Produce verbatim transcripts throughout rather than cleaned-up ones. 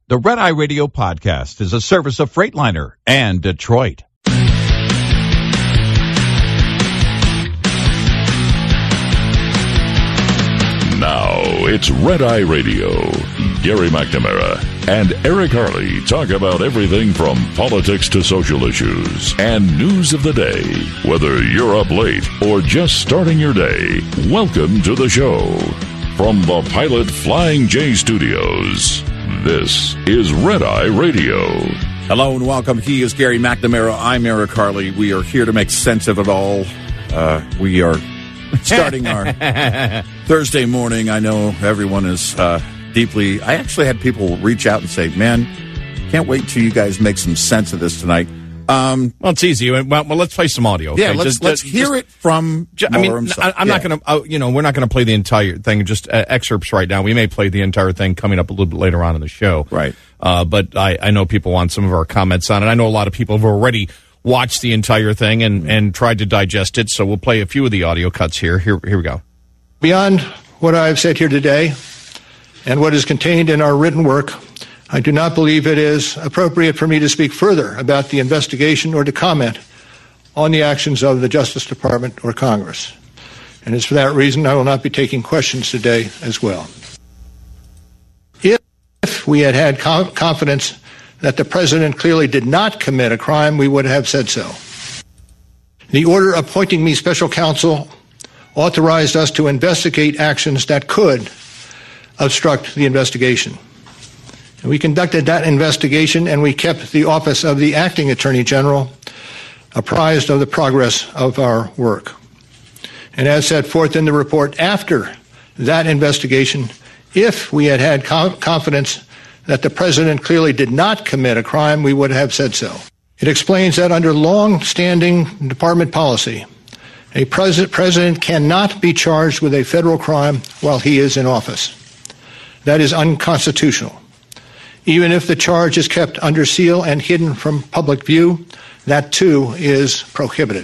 The Red Eye Radio podcast is a service of Freightliner and Detroit. Now it's Red Eye Radio. Gary McNamara and Eric Harley talk about everything from politics to social issues and news of the day. Whether you're up late or just starting your day, welcome to the show. From the Pilot Flying J Studios, this is Red Eye Radio. Hello and welcome. He is Gary McNamara. I'm Eric Harley. We are here to make sense of it all. Uh, we are starting our Thursday morning. I know everyone is uh, deeply... I actually had people reach out and say, man, can't wait till you guys make some sense of this tonight. Um, well, it's easy. Well, well, let's play some audio. Okay? Yeah, let's, just, let's just, hear just, it from just, I mean, himself. I, I'm yeah. not going to, uh, you know, we're not going to play the entire thing, just uh, excerpts right now. We may play the entire thing coming up a little bit later on in the show. Right. Uh, but I, I know people want some of our comments on it. I know a lot of people have already watched the entire thing and, and tried to digest it, so we'll play a few of the audio cuts here. Here, here we go. Beyond what I have said here today and what is contained in our written work, I do not believe it is appropriate for me to speak further about the investigation or to comment on the actions of the Justice Department or Congress. And it's for that reason I will not be taking questions today as well. If we had had com- confidence that the President clearly did not commit a crime, we would have said so. The order appointing me special counsel authorized us to investigate actions that could obstruct the investigation. And we conducted that investigation, and we kept the Office of the Acting Attorney General apprised of the progress of our work. And as set forth in the report, after that investigation, if we had had com- confidence that the President clearly did not commit a crime, we would have said so. It explains that under long-standing department policy, a pres- president cannot be charged with a federal crime while he is in office. That is unconstitutional. Even if the charge is kept under seal and hidden from public view, that too is prohibited.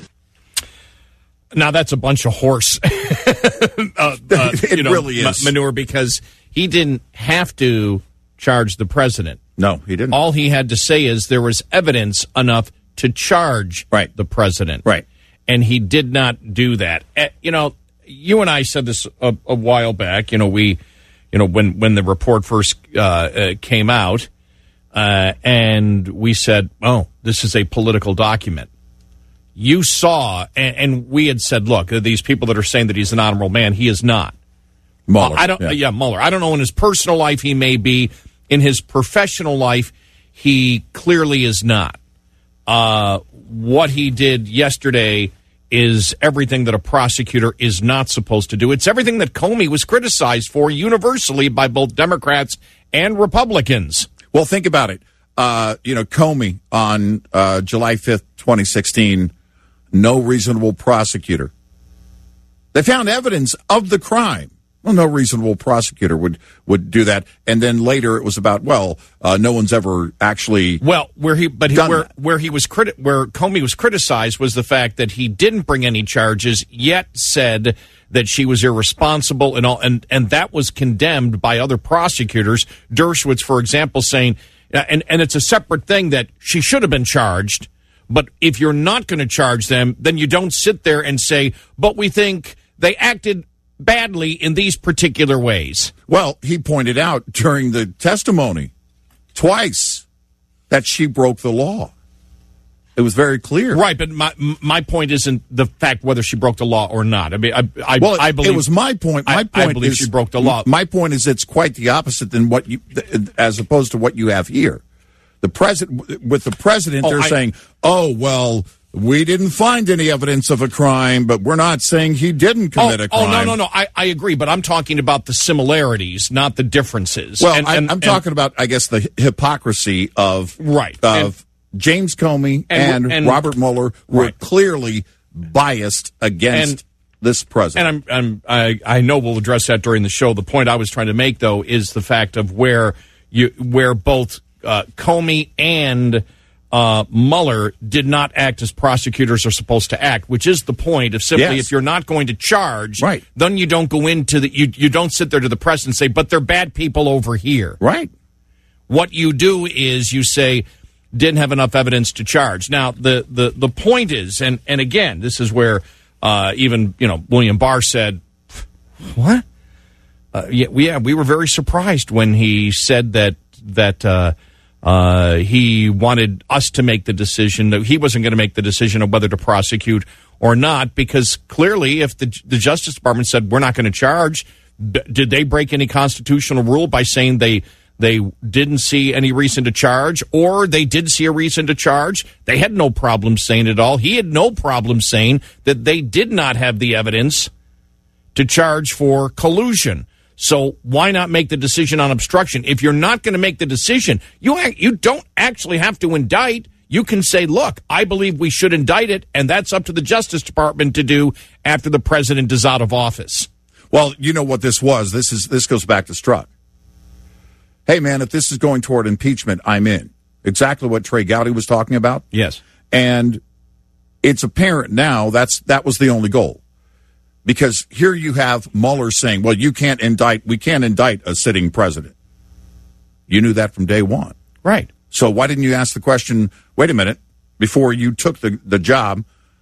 Now that's a bunch of horse uh, uh, it you know, really is. ma- manure, because he didn't have to charge the president. No, he didn't. All he had to say is there was evidence enough to charge right. the president. Right. And he did not do that. Uh, you know, you and I said this a, a while back. You know, we, you know, when, when the report first uh, uh, came out, uh, and we said, oh, this is a political document. You saw, and, and we had said, look, these people that are saying that he's an honorable man, he is not. Mueller. Uh, I don't. Yeah. yeah, Mueller. I don't know in his personal life he may be. In his professional life, he clearly is not. Uh, what he did yesterday is everything that a prosecutor is not supposed to do. It's everything that Comey was criticized for universally by both Democrats and Republicans. Well, think about it. Uh, you know, Comey on uh, July fifth, twenty sixteen, no reasonable prosecutor. They found evidence of the crime. Well, no reasonable prosecutor would, would do that. And then later it was about, well, uh, no one's ever actually well where he but he, done where that. where he was criti- where Comey was criticized was the fact that he didn't bring any charges, yet said that she was irresponsible and all, and and that was condemned by other prosecutors. Dershowitz, for example, saying, and and it's a separate thing that she should have been charged. But if you're not going to charge them, then you don't sit there and say, but we think they acted badly in these particular ways. Well, he pointed out during the testimony twice that she broke the law. It was very clear. Right, but my my point isn't the fact whether she broke the law or not. I mean, I, I, well, I believe it was my point. My I, point I believe is she broke the law. My point is it's quite the opposite than what you, as opposed to what you have here. The president, with the president, Oh, they're I- saying, "Oh, well, we didn't find any evidence of a crime, but we're not saying he didn't commit oh, a crime." Oh, no, no, no. I, I agree, but I'm talking about the similarities, not the differences. Well, And- I, and- I'm and- talking about, I guess, the hypocrisy of Right. of James Comey And- and, and- Robert Mueller were Right. clearly biased against And- this president. And I'm, I'm, I, I know we'll address that during the show. The point I was trying to make, though, is the fact of where you, where both uh, Comey and uh, Mueller did not act as prosecutors are supposed to act, which is the point of simply Yes. if you're not going to charge, Right. then you don't go into the you you don't sit there to the press and say, but they're bad people over here. Right. What you do is you say, didn't have enough evidence to charge. Now, the, the, the point is, and, and again, this is where uh, even, you know, William Barr said, what? Uh, yeah, we, yeah, we were very surprised when he said that, that uh, uh, he wanted us to make the decision, that he wasn't going to make the decision of whether to prosecute or not, because clearly if the, the Justice Department said we're not going to charge, d- did they break any constitutional rule by saying they they didn't see any reason to charge, or they did see a reason to charge? They had no problem saying it all. He had no problem saying that they did not have the evidence to charge for collusion. So why not make the decision on obstruction? If you're not going to make the decision, you you don't actually have to indict. You can say, look, I believe we should indict it, and that's up to the Justice Department to do after the president is out of office. Well, you know what this was. This is this goes back to Strzok. Hey, man, if this is going toward impeachment, I'm in. Exactly what Trey Gowdy was talking about. Yes. And it's apparent now that's that was the only goal. Because here you have Mueller saying, well, you can't indict, we can't indict a sitting president. You knew that from day one. Right. So why didn't you ask the question, wait a minute, before you took the, the job,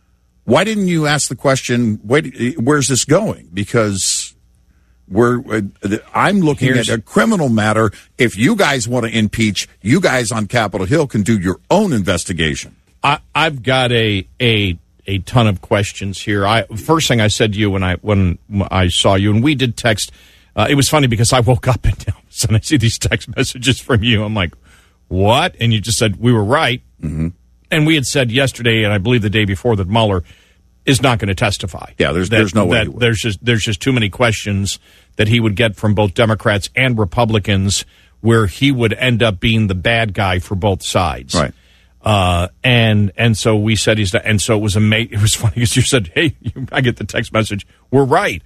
why didn't you ask the question, wait, where's this going? Because we're, uh, I'm looking Here's, at a criminal matter. If you guys want to impeach, you guys on Capitol Hill can do your own investigation. I, I've got a, a, a ton of questions here. I first thing I said to you when I when I saw you, and we did text. Uh, it was funny because I woke up and all of a sudden I see these text messages from you. I'm like, what? And you just said we were right, mm-hmm. and we had said yesterday, and I believe the day before, that Mueller is not going to testify. Yeah, there's that, there's no way. That there's just there's just too many questions that he would get from both Democrats and Republicans, where he would end up being the bad guy for both sides. Right. Uh, and and so we said he's not, and so it was amazing. It was funny because you said, "Hey, you, I get the text message. We're right."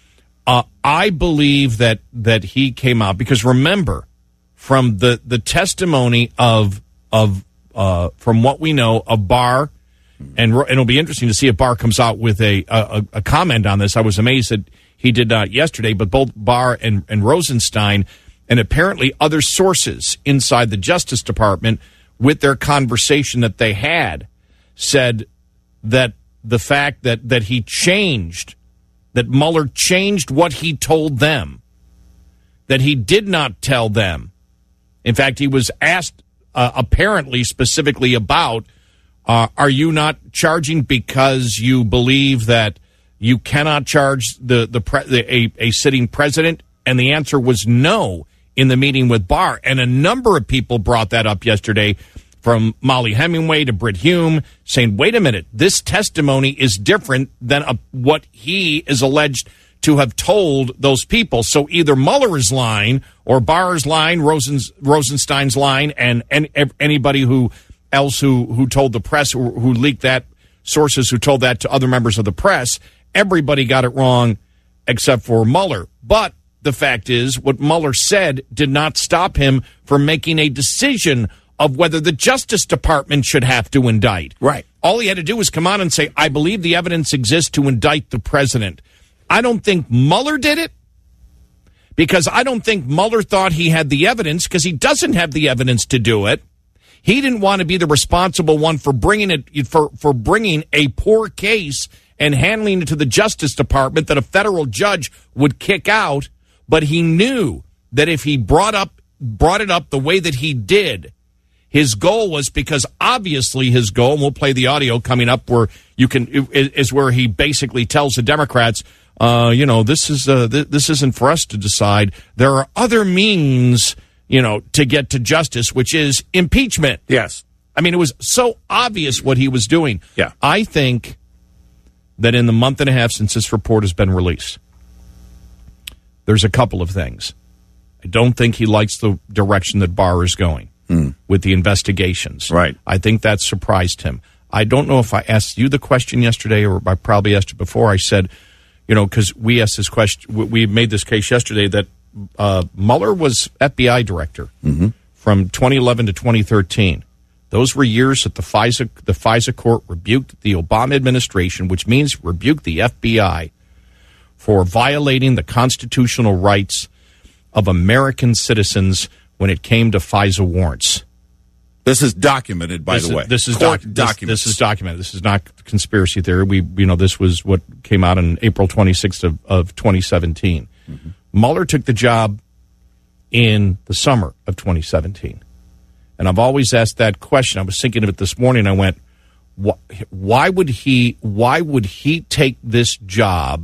Uh, I believe that that he came out because remember, from the, the testimony of of uh, from what we know of Barr, and, and it'll be interesting to see if Barr comes out with a, a a comment on this. I was amazed that he did not yesterday, but both Barr and, and Rosenstein, and apparently other sources inside the Justice Department, with their conversation that they had, said that the fact that, that he changed, that Mueller changed what he told them, that he did not tell them. In fact, he was asked uh, apparently specifically about, uh, are you not charging because you believe that you cannot charge the, the, pre- the a, a sitting president? And the answer was no in the meeting with Barr. And a number of people brought that up yesterday, from Molly Hemingway to Britt Hume, saying, wait a minute, this testimony is different than a, what he is alleged to have told those people. So either Mueller is lying, or Barr's lying, Rosen's, Rosenstein's lying, and, and anybody who else who, who told the press, who, who leaked that, sources who told that to other members of the press, everybody got it wrong except for Mueller. But the fact is, what Mueller said did not stop him from making a decision of whether the Justice Department should have to indict. Right. All he had to do was come on and say, I believe the evidence exists to indict the president. I don't think Mueller did it, because I don't think Mueller thought he had the evidence, because he doesn't have the evidence to do it. He didn't want to be the responsible one for bringing it for, for bringing a poor case and handling it to the Justice Department that a federal judge would kick out. But he knew that if he brought up brought it up the way that he did, his goal was, because obviously his goal, and we'll play the audio coming up where you can, is where he basically tells the Democrats, uh, you know, this is uh, th- this isn't for us to decide. There are other means, you know, to get to justice, which is impeachment. Yes. I mean, it was so obvious what he was doing. Yeah. I think that in the month and a half since this report has been released, there's a couple of things. I don't think he likes the direction that Barr is going mm. with the investigations. Right. I think that surprised him. I don't know if I asked you the question yesterday, or I probably asked it before. I said, you know, because we asked this question, we made this case yesterday that uh, Mueller was F B I director mm-hmm. from twenty eleven to twenty thirteen. Those were years that the FISA, the FISA court rebuked the Obama administration, which means rebuked the F B I for violating the constitutional rights of American citizens when it came to FISA warrants. This is documented, by this the is, way. This is Court doc- documents. This, this is documented. This is not conspiracy theory. We, you know, this was what came out on April twenty-sixth of, of twenty seventeen. Mm-hmm. Mueller took the job in the summer of twenty seventeen. And I've always asked that question. I was thinking of it this morning. I went, why, why would he, why would he take this job?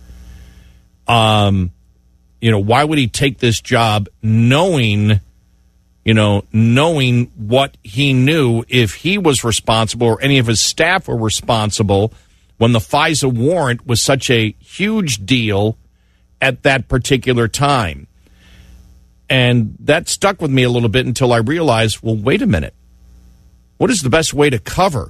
Um, you know, why would he take this job knowing, you know, knowing what he knew if he was responsible or any of his staff were responsible when the FISA warrant was such a huge deal at that particular time? And that stuck with me a little bit until I realized, well, wait a minute. What is the best way to cover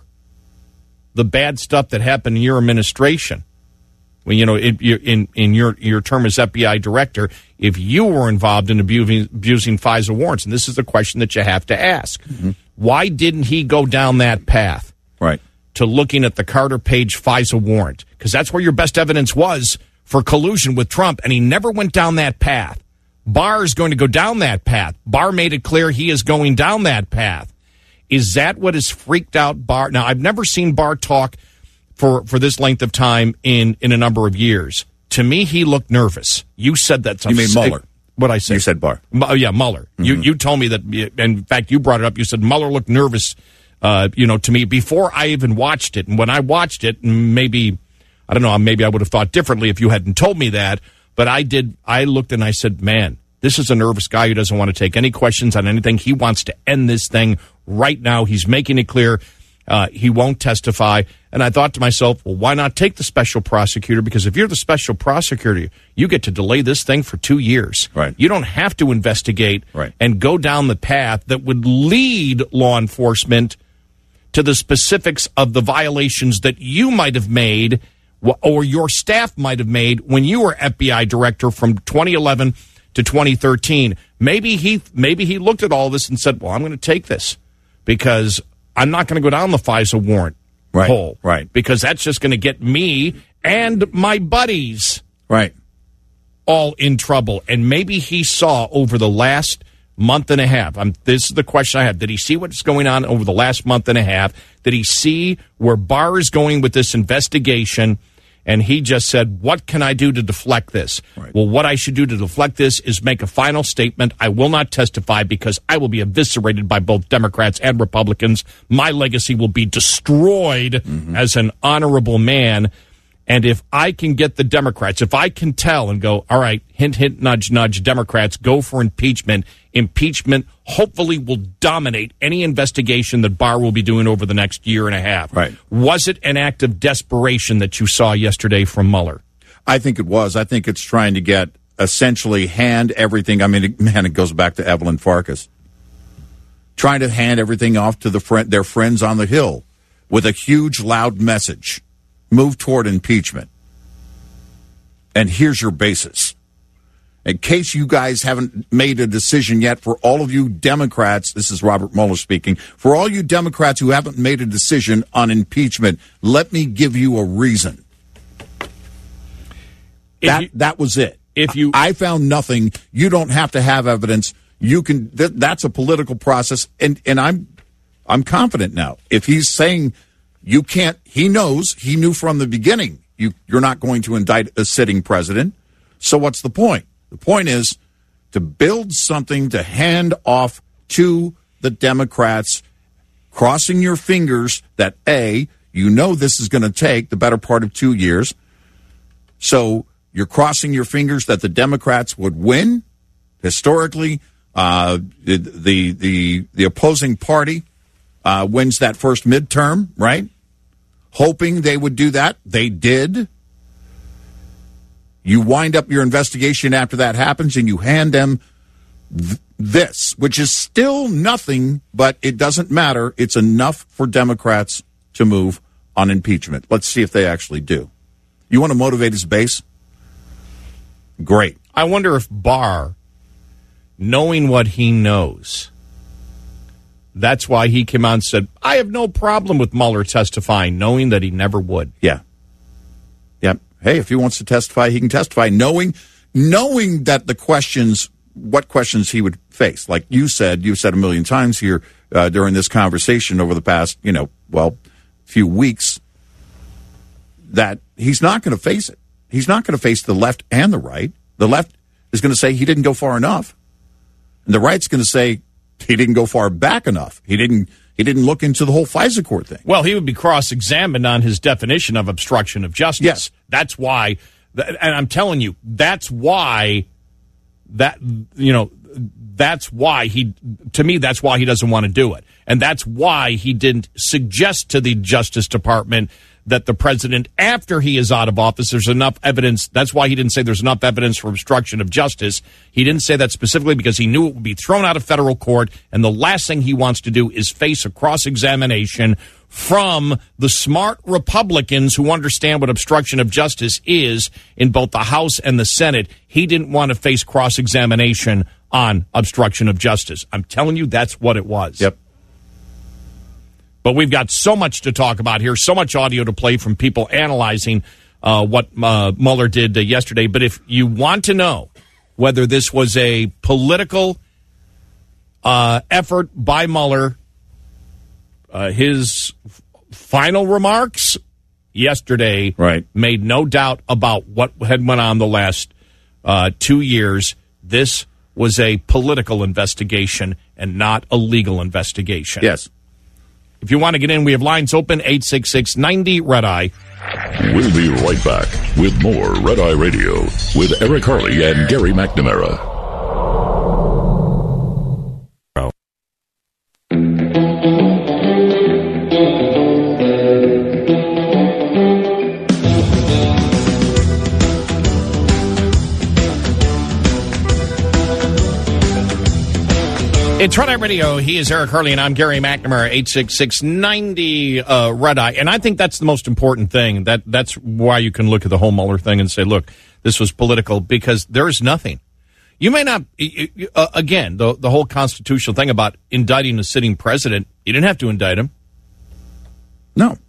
the bad stuff that happened in your administration? Well, you know, in, in, in your, your term as F B I director, if you were involved in abusing, abusing FISA warrants, and this is the question that you have to ask, mm-hmm. why didn't he go down that path? Right. To looking at the Carter Page FISA warrant? Because that's where your best evidence was for collusion with Trump, and he never went down that path. Barr is going to go down that path. Barr made it clear he is going down that path. Is that what has freaked out Barr? Now, I've never seen Barr talk for, for this length of time in, in a number of years. To me, he looked nervous. You said that. You mean Mueller? What I said? You said Barr. Oh, yeah, Mueller. Mm-hmm. You you told me that, and in fact, you brought it up. You said Mueller looked nervous, uh, you know, to me before I even watched it. And when I watched it, maybe, I don't know, maybe I would have thought differently if you hadn't told me that. But I did. I looked and I said, man, this is a nervous guy who doesn't want to take any questions on anything. He wants to end this thing right now. He's making it clear uh, he won't testify. And I thought to myself, well, why not take the special prosecutor? Because if you're the special prosecutor, you get to delay this thing for two years. Right. You don't have to investigate right. and go down the path that would lead law enforcement to the specifics of the violations that you might have made or your staff might have made when you were F B I director from twenty eleven to twenty thirteen. Maybe he maybe he looked at all this and said, well, I'm going to take this because I'm not going to go down the FISA warrant right, hole. Right. Because that's just going to get me and my buddies right. all in trouble. And maybe he saw over the last month and a half. I'm, this is the question I have. Did he see what's going on over the last month and a half? Did he see where Barr is going with this investigation? And he just said, what can I do to deflect this? Right. Well, what I should do to deflect this is make a final statement. I will not testify because I will be eviscerated by both Democrats and Republicans. My legacy will be destroyed mm-hmm. as an honorable man. And if I can get the Democrats, if I can tell and go, all right, hint, hint, nudge, nudge, Democrats, go for impeachment. Impeachment hopefully will dominate any investigation that Barr will be doing over the next year and a half. Right. Was it an act of desperation that you saw yesterday from Mueller? I think it was. I think it's trying to get essentially hand everything. I mean, it, man, it goes back to Evelyn Farkas. Trying to hand everything off to the friend, their friends on the Hill with a huge, loud message. Move toward impeachment. And here's your basis. In case you guys haven't made a decision yet, for all of you Democrats, this is Robert Mueller speaking, for all you Democrats who haven't made a decision on impeachment, let me give you a reason. That, you, that was it. If you, I found nothing. You don't have to have evidence. You can. Th- that's a political process, and and I'm I'm confident now. If he's saying you can't, he knows. He knew from the beginning. You you're not going to indict a sitting president. So what's the point? The point is to build something to hand off to the Democrats, crossing your fingers that A, you know this is going to take the better part of two years. So you're crossing your fingers that the Democrats would win. Historically, uh, the, the the the opposing party uh, wins that first midterm, right? Hoping they would do that. They did. You wind up your investigation after that happens, and you hand them th- this, which is still nothing, but it doesn't matter. It's enough for Democrats to move on impeachment. Let's see if they actually do. You want to motivate his base? Great. I wonder if Barr, knowing what he knows, that's why he came out and said, I have no problem with Mueller testifying, knowing that he never would. Yeah. Yeah. Hey, if he wants to testify, he can testify, knowing knowing that the questions what questions he would face. Like you said, you've said a million times here uh, during this conversation over the past, you know, well, few weeks, that he's not going to face it. He's not going to face the left and the right. The left is going to say he didn't go far enough. And the right's going to say he didn't go far back enough. He didn't he didn't look into the whole FISA court thing. Well, he would be cross-examined on his definition of obstruction of justice. Yes. That's why, and I'm telling you, that's why that, you know, that's why he, to me, that's why he doesn't want to do it. And that's why he didn't suggest to the Justice Department that the president, after he is out of office, there's enough evidence. That's why he didn't say there's enough evidence for obstruction of justice. He didn't say that specifically because he knew it would be thrown out of federal court. And the last thing he wants to do is face a cross-examination from the smart Republicans who understand what obstruction of justice is in both the House and the Senate. He didn't want to face cross-examination on obstruction of justice. I'm telling you, that's what it was. Yep. But we've got so much to talk about here, so much audio to play from people analyzing uh, what uh, Mueller did uh, yesterday. But if you want to know whether this was a political uh, effort by Mueller, uh, his f- final remarks yesterday right. made no doubt about what had went on the last uh, two years. This was a political investigation and not a legal investigation. Yes. If you want to get in, we have lines open, eight six six, ninety, Red Eye. We'll be right back with more Red Eye Radio with Eric Harley and Gary McNamara. It's Red Eye Radio. He is Eric Harley, and I'm Gary McNamara, eight six six, ninety, uh, Red Eye. And I think that's the most important thing. That That's why you can look at the whole Mueller thing and say, look, this was political, because there is nothing. You may not, uh, again, the, the whole constitutional thing about indicting a sitting president, you didn't have to indict him. No.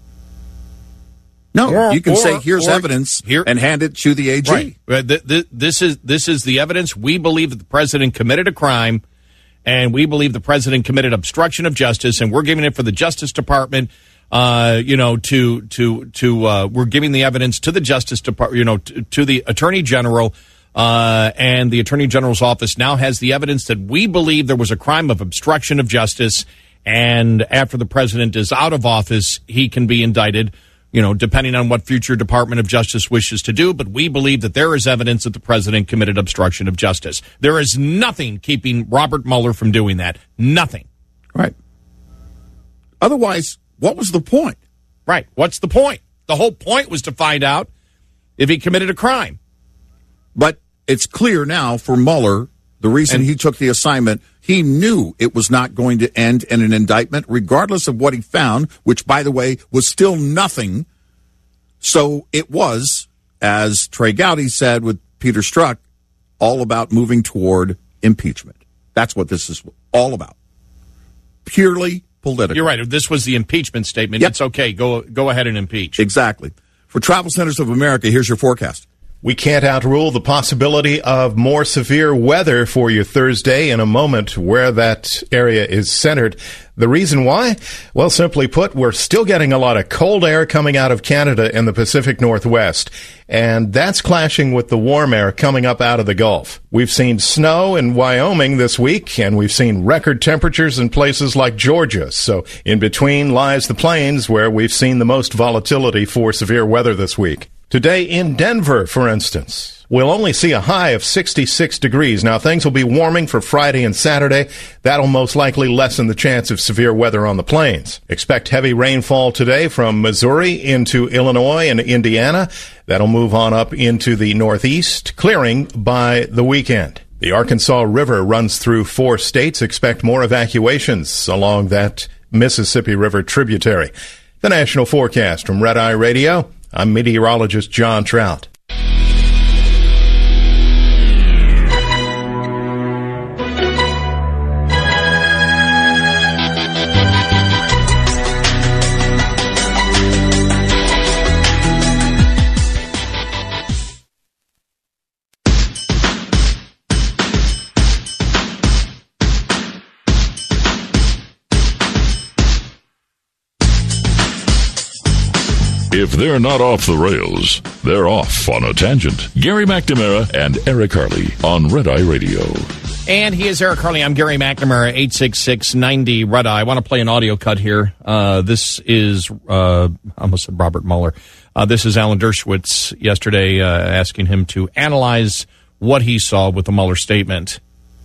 No, Or- you can or- say, here's or- evidence, here- and hand it to the A G. Right. Right. Th- th- This is, this is the evidence. We believe that the president committed a crime, and we believe the president committed obstruction of justice, and we're giving it for the Justice Department, uh, you know, to, to, to, uh, we're giving the evidence to the Justice Department, you know, to, to the Attorney General, uh, and the Attorney General's office now has the evidence that we believe there was a crime of obstruction of justice, and after the president is out of office, he can be indicted, you know, depending on what future Department of Justice wishes to do. But we believe that there is evidence that the president committed obstruction of justice. There is nothing keeping Robert Mueller from doing that. Nothing. Right. Otherwise, what was the point? Right. What's the point? The whole point was to find out if he committed a crime. But it's clear now for Mueller, the reason And- he took the assignment, he knew it was not going to end in an indictment, regardless of what he found, which, by the way, was still nothing. So it was, as Trey Gowdy said with Peter Strzok, all about moving toward impeachment. That's what this is all about. Purely political. You're right. If this was the impeachment statement, Yep. it's okay. Go, go ahead and impeach. Exactly. For Travel Centers of America, here's your forecast. We can't outrule the possibility of more severe weather for you Thursday. In a moment, where that area is centered. The reason why? Well, simply put, we're still getting a lot of cold air coming out of Canada and the Pacific Northwest, and that's clashing with the warm air coming up out of the Gulf. We've seen snow in Wyoming this week, and we've seen record temperatures in places like Georgia. So in between lies the plains, where we've seen the most volatility for severe weather this week. Today in Denver, for instance, we'll only see a high of sixty-six degrees. Now, things will be warming for Friday and Saturday. That'll most likely lessen the chance of severe weather on the plains. Expect heavy rainfall today from Missouri into Illinois and Indiana. That'll move on up into the northeast, clearing by the weekend. The Arkansas River runs through four states. Expect more evacuations along that Mississippi River tributary. The national forecast from Red Eye Radio. I'm meteorologist John Trout. If they're not off the rails, they're off on a tangent. Gary McNamara and Eric Harley on Red Eye Radio. And he is Eric Harley. I'm Gary McNamara, eight six six, ninety, Red Eye. I want to play an audio cut here. Uh, this is, uh, I almost said Robert Mueller. Uh, this is Alan Dershowitz yesterday uh, asking him to analyze what he saw with the Mueller statement.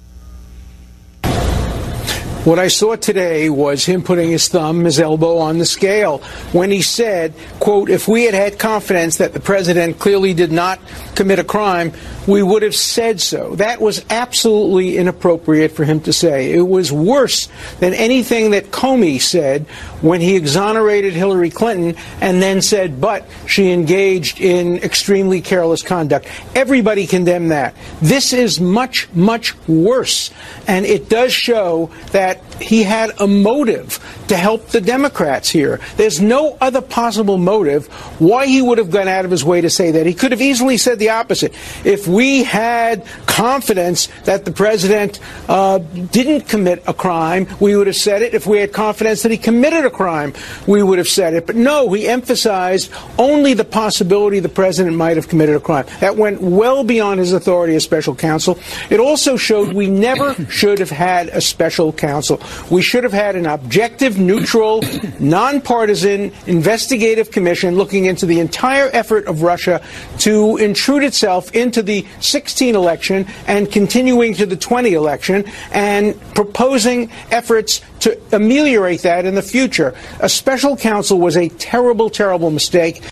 What I saw today was him putting his thumb, his elbow on the scale when he said, quote, if we had had confidence that the president clearly did not commit a crime, we would have said so. That was absolutely inappropriate for him to say. It was worse than anything that Comey said when he exonerated Hillary Clinton and then said, but she engaged in extremely careless conduct. Everybody condemned that. This is much, much worse. And it does show that he had a motive to help the Democrats here. There's no other possible motive why he would have gone out of his way to say that. He could have easily said the opposite. If we had confidence that the president uh, didn't commit a crime, we would have said it. If we had confidence that he committed a crime, we would have said it. But no, he emphasized only the possibility the president might have committed a crime. That went well beyond his authority as special counsel. It also showed we never should have had a special counsel. We should have had an objective, neutral, nonpartisan investigative commission looking into the entire effort of Russia to intrude itself into the sixteen election and continuing to the twenty election and proposing efforts to ameliorate that in the future. A special counsel was a terrible, terrible mistake.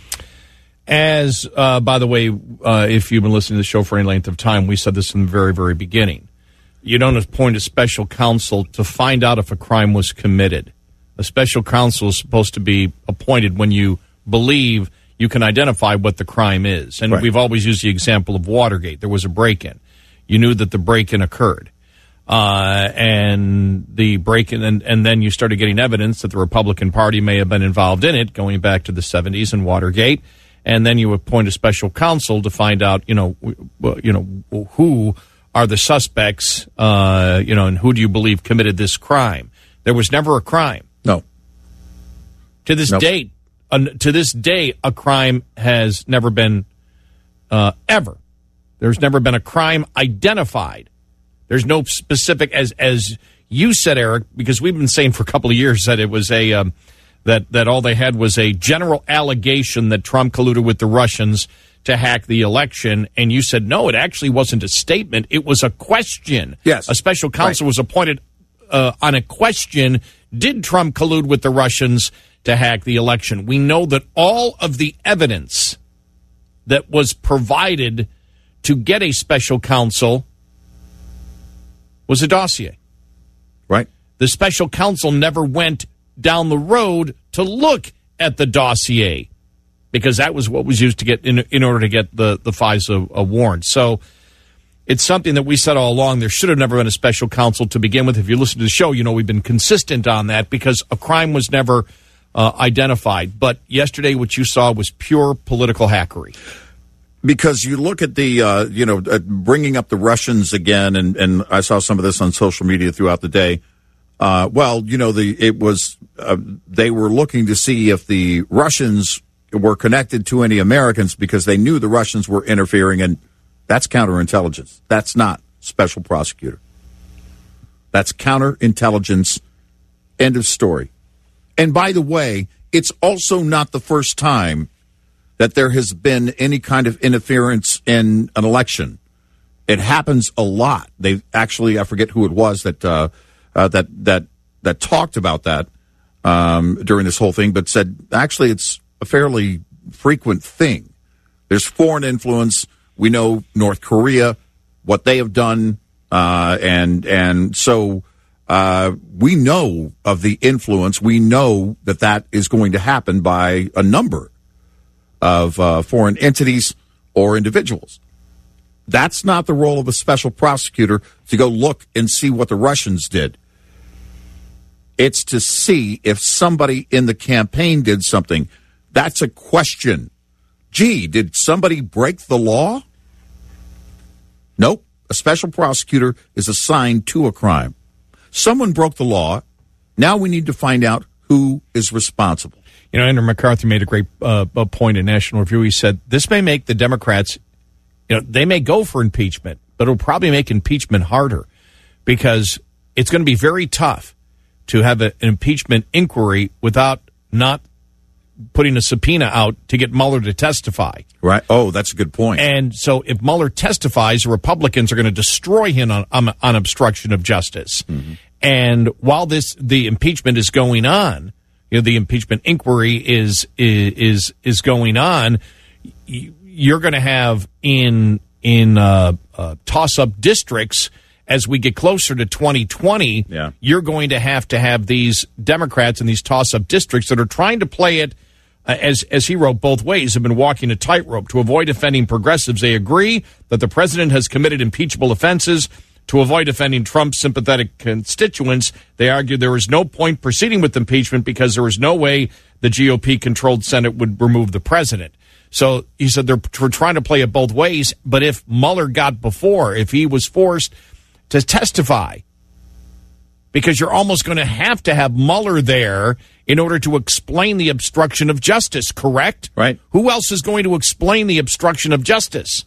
As, uh, by the way, uh, if you've been listening to the show for any length of time, we said this from the very, very beginning. You don't appoint a special counsel to find out if a crime was committed. A special counsel is supposed to be appointed when you believe you can identify what the crime is. And right. We've always used the example of Watergate. There was a break-in. You knew that the break-in occurred. Uh, and the break-in, and, and then you started getting evidence that the Republican Party may have been involved in it, going back to the seventies and Watergate. And then you appoint a special counsel to find out, you know, you know, who are the suspects, uh, you know, and who do you believe committed this crime? There was never a crime. No. To this nope. date, uh, to this day, a crime has never been, uh, ever. There's never been a crime identified. There's no specific, as as you said, Eric, because we've been saying for a couple of years that it was a, um, that, that all they had was a general allegation that Trump colluded with the Russians to hack the election, and you said, no, it actually wasn't a statement. It was a question. Yes. A special counsel right. was appointed uh, on a question, did Trump collude with the Russians to hack the election? We know that all of the evidence that was provided to get a special counsel was a dossier. Right. The special counsel never went down the road to look at the dossier, because that was what was used to get in, in order to get the, the FISA uh, warrant. So it's something that we said all along. There should have never been a special counsel to begin with. If you listen to the show, you know we've been consistent on that because a crime was never uh, identified. But yesterday what you saw was pure political hackery. Because you look at the, uh, you know, uh, bringing up the Russians again, and, and I saw some of this on social media throughout the day. Uh, well, you know, the it was uh, they were looking to see if the Russians were connected to any Americans because they knew the Russians were interfering, and that's counterintelligence. That's not special prosecutor. That's counterintelligence. End of story. And by the way, it's also not the first time that there has been any kind of interference in an election. It happens a lot. They actually, I forget who it was that uh, uh, that that that talked about that um, during this whole thing, but said actually it's a fairly frequent thing. There's foreign influence. We know North Korea, what they have done, uh, and and so uh, we know of the influence. We know that that is going to happen by a number of uh, foreign entities or individuals. That's not the role of a special prosecutor to go look and see what the Russians did. It's to see if somebody in the campaign did something. That's a question. Gee, did somebody break the law? Nope. A special prosecutor is assigned to a crime. Someone broke the law. Now we need to find out who is responsible. You know, Andrew McCarthy made a great uh, a point in National Review. He said, this may make the Democrats, you know, they may go for impeachment, but it'll probably make impeachment harder because it's going to be very tough to have a, an impeachment inquiry without not putting a subpoena out to get Mueller to testify. Right. Oh, that's a good point. And so if Mueller testifies, the Republicans are going to destroy him on, on, on obstruction of justice. Mm-hmm. And while this the impeachment is going on, you know, the impeachment inquiry is is is going on, you're going to have in in uh, uh, toss-up districts as we get closer to twenty twenty, yeah. you're going to have to have these Democrats in these toss-up districts that are trying to play it, uh, as as he wrote, both ways, have been walking a tightrope. To avoid offending progressives, they agree that the president has committed impeachable offenses. To avoid offending Trump's sympathetic constituents, they argued there was no point proceeding with impeachment because there was no way the G O P-controlled Senate would remove the president. So he said they're trying to play it both ways, but if Mueller got before, if he was forced to testify, because you're almost going to have to have Mueller there in order to explain the obstruction of justice, correct? Right. Who else is going to explain the obstruction of justice?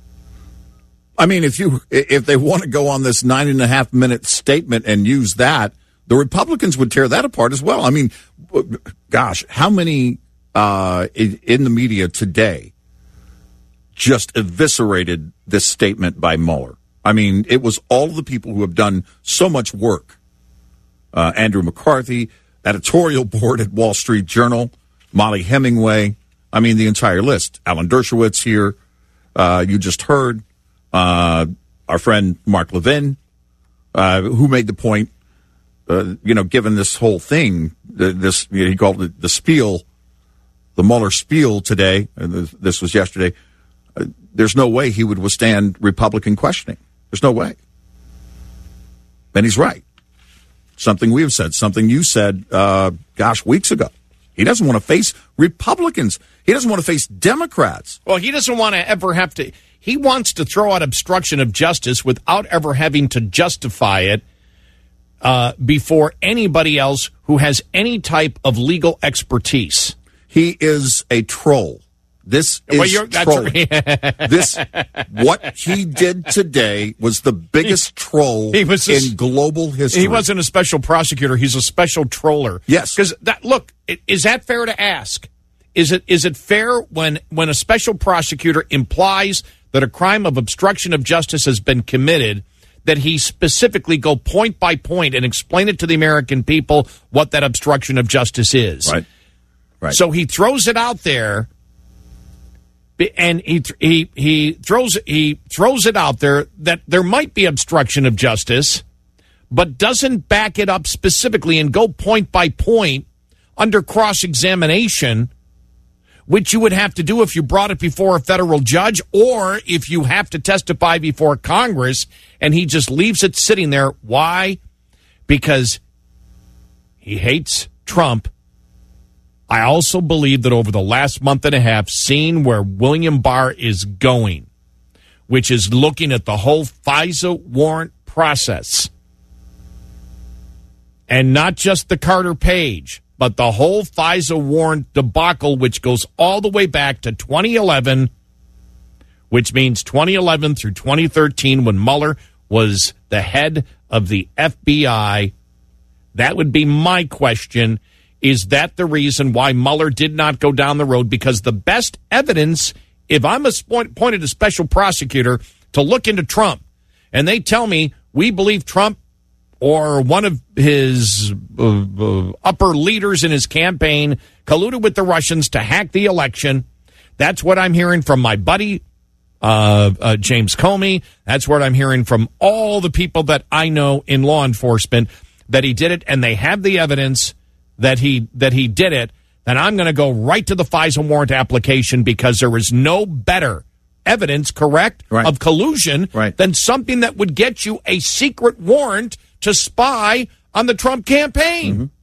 I mean, if you if they want to go on this nine and a half minute statement and use that, the Republicans would tear that apart as well. I mean, gosh, how many uh, in, in the media today just eviscerated this statement by Mueller? I mean, it was all the people who have done so much work. Uh, Andrew McCarthy, editorial board at Wall Street Journal, Molly Hemingway. I mean, the entire list. Alan Dershowitz here. Uh, you just heard. Uh, our friend Mark Levin, uh, who made the point, uh, you know, given this whole thing, this, you know, he called it the spiel, the Mueller spiel today, and this was yesterday, uh, there's no way he would withstand Republican questioning. There's no way. And he's right. Something we have said, something you said, uh, gosh, weeks ago. He doesn't want to face Republicans. He doesn't want to face Democrats. Well, he doesn't want to ever have to. He wants to throw out obstruction of justice without ever having to justify it uh, before anybody else who has any type of legal expertise. He is a troll. This is well, you're, that's trolling. This, what he did today was the biggest he, troll he was a, in global history. He wasn't a special prosecutor. He's a special troller. Yes. Because, that look, is that fair to ask? Is it is it fair when, when a special prosecutor implies that a crime of obstruction of justice has been committed, that he specifically go point by point and explain it to the American people what that obstruction of justice is? Right. Right. So he throws it out there. And he he he throws he throws it out there that there might be obstruction of justice, but doesn't back it up specifically and go point by point under cross-examination, which you would have to do if you brought it before a federal judge or if you have to testify before Congress, and he just leaves it sitting there. Why? Because he hates Trump. I also believe that over the last month and a half, seeing where William Barr is going, which is looking at the whole FISA warrant process, and not just the Carter Page, but the whole FISA warrant debacle, which goes all the way back to twenty eleven, which means twenty eleven through twenty thirteen when Mueller was the head of the F B I. That would be my question. Is that the reason why Mueller did not go down the road? Because the best evidence, if I'm appointed a special prosecutor to look into Trump, and they tell me we believe Trump or one of his uh, uh, upper leaders in his campaign colluded with the Russians to hack the election, that's what I'm hearing from my buddy, uh, uh, James Comey. That's what I'm hearing from all the people that I know in law enforcement, that he did it, and they have the evidence that he that he did it, then I'm going to go right to the FISA warrant application, because there is no better evidence, correct, right. of collusion right. than something that would get you a secret warrant to spy on the Trump campaign. Mm-hmm.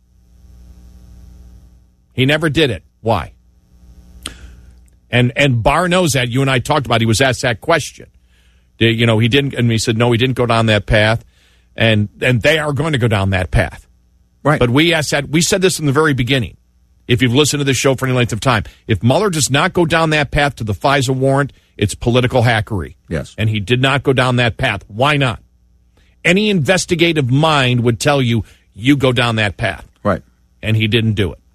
He never did it. Why? And and Barr knows that. You and I talked about it. He was asked that question. You know, he didn't, and he said, no, he didn't go down that path. And and they are going to go down that path. Right. But we said we said this in the very beginning. If you've listened to this show for any length of time, if Mueller does not go down that path to the FISA warrant, it's political hackery. Yes. And he did not go down that path. Why not? Any investigative mind would tell you, you go down that path. Right. And he didn't do it.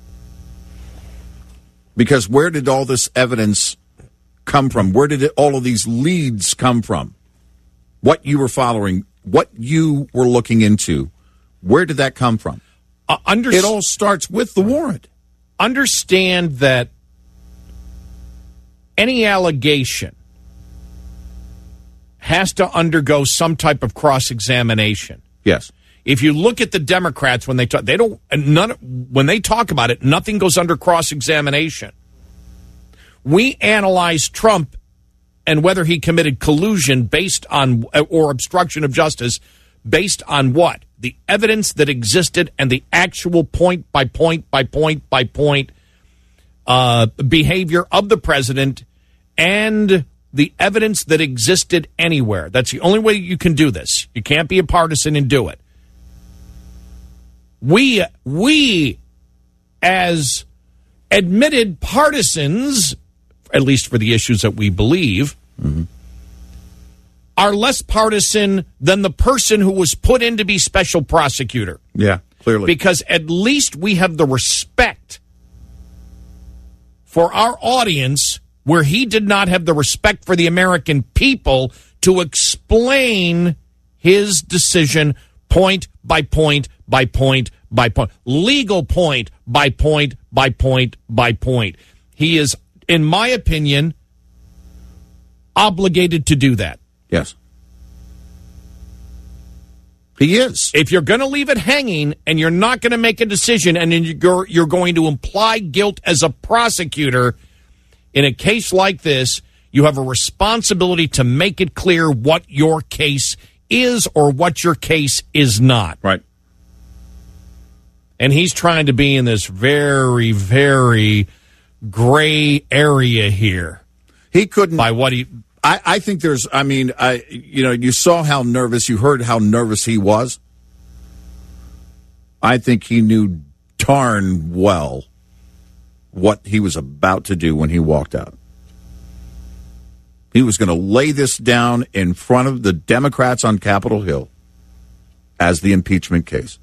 Because where did all this evidence come from? Where did it, all of these leads come from? What you were following, what you were looking into, where did that come from? Uh, under- it all starts with the warrant. Understand that any allegation has to undergo some type of cross-examination. Yes. If you look at the Democrats when they talk, they don't none when they talk about it, nothing goes under cross-examination. We analyze Trump and whether he committed collusion based on or obstruction of justice based on what? The evidence that existed and the actual point by point by point by point uh, behavior of the president and the evidence that existed anywhere. That's the only way you can do this. You can't be a partisan and do it. We, we as admitted partisans, at least for the issues that we believe, mm-hmm. are less partisan than the person who was put in to be special prosecutor. Yeah, clearly. Because at least we have the respect for our audience where he did not have the respect for the American people to explain his decision point by point by point by point, legal point by point by point by point. He is, in my opinion, obligated to do that. Yes. He is. If you're going to leave it hanging and you're not going to make a decision and you're, you're going to imply guilt as a prosecutor, in a case like this, you have a responsibility to make it clear what your case is or what your case is not. Right. And he's trying to be in this very, very gray area here. He couldn't. By what he... I, I think there's, I mean, I you know, you saw how nervous, you heard how nervous he was. I think he knew darn well what he was about to do when he walked out. He was going to lay this down in front of the Democrats on Capitol Hill as the impeachment case.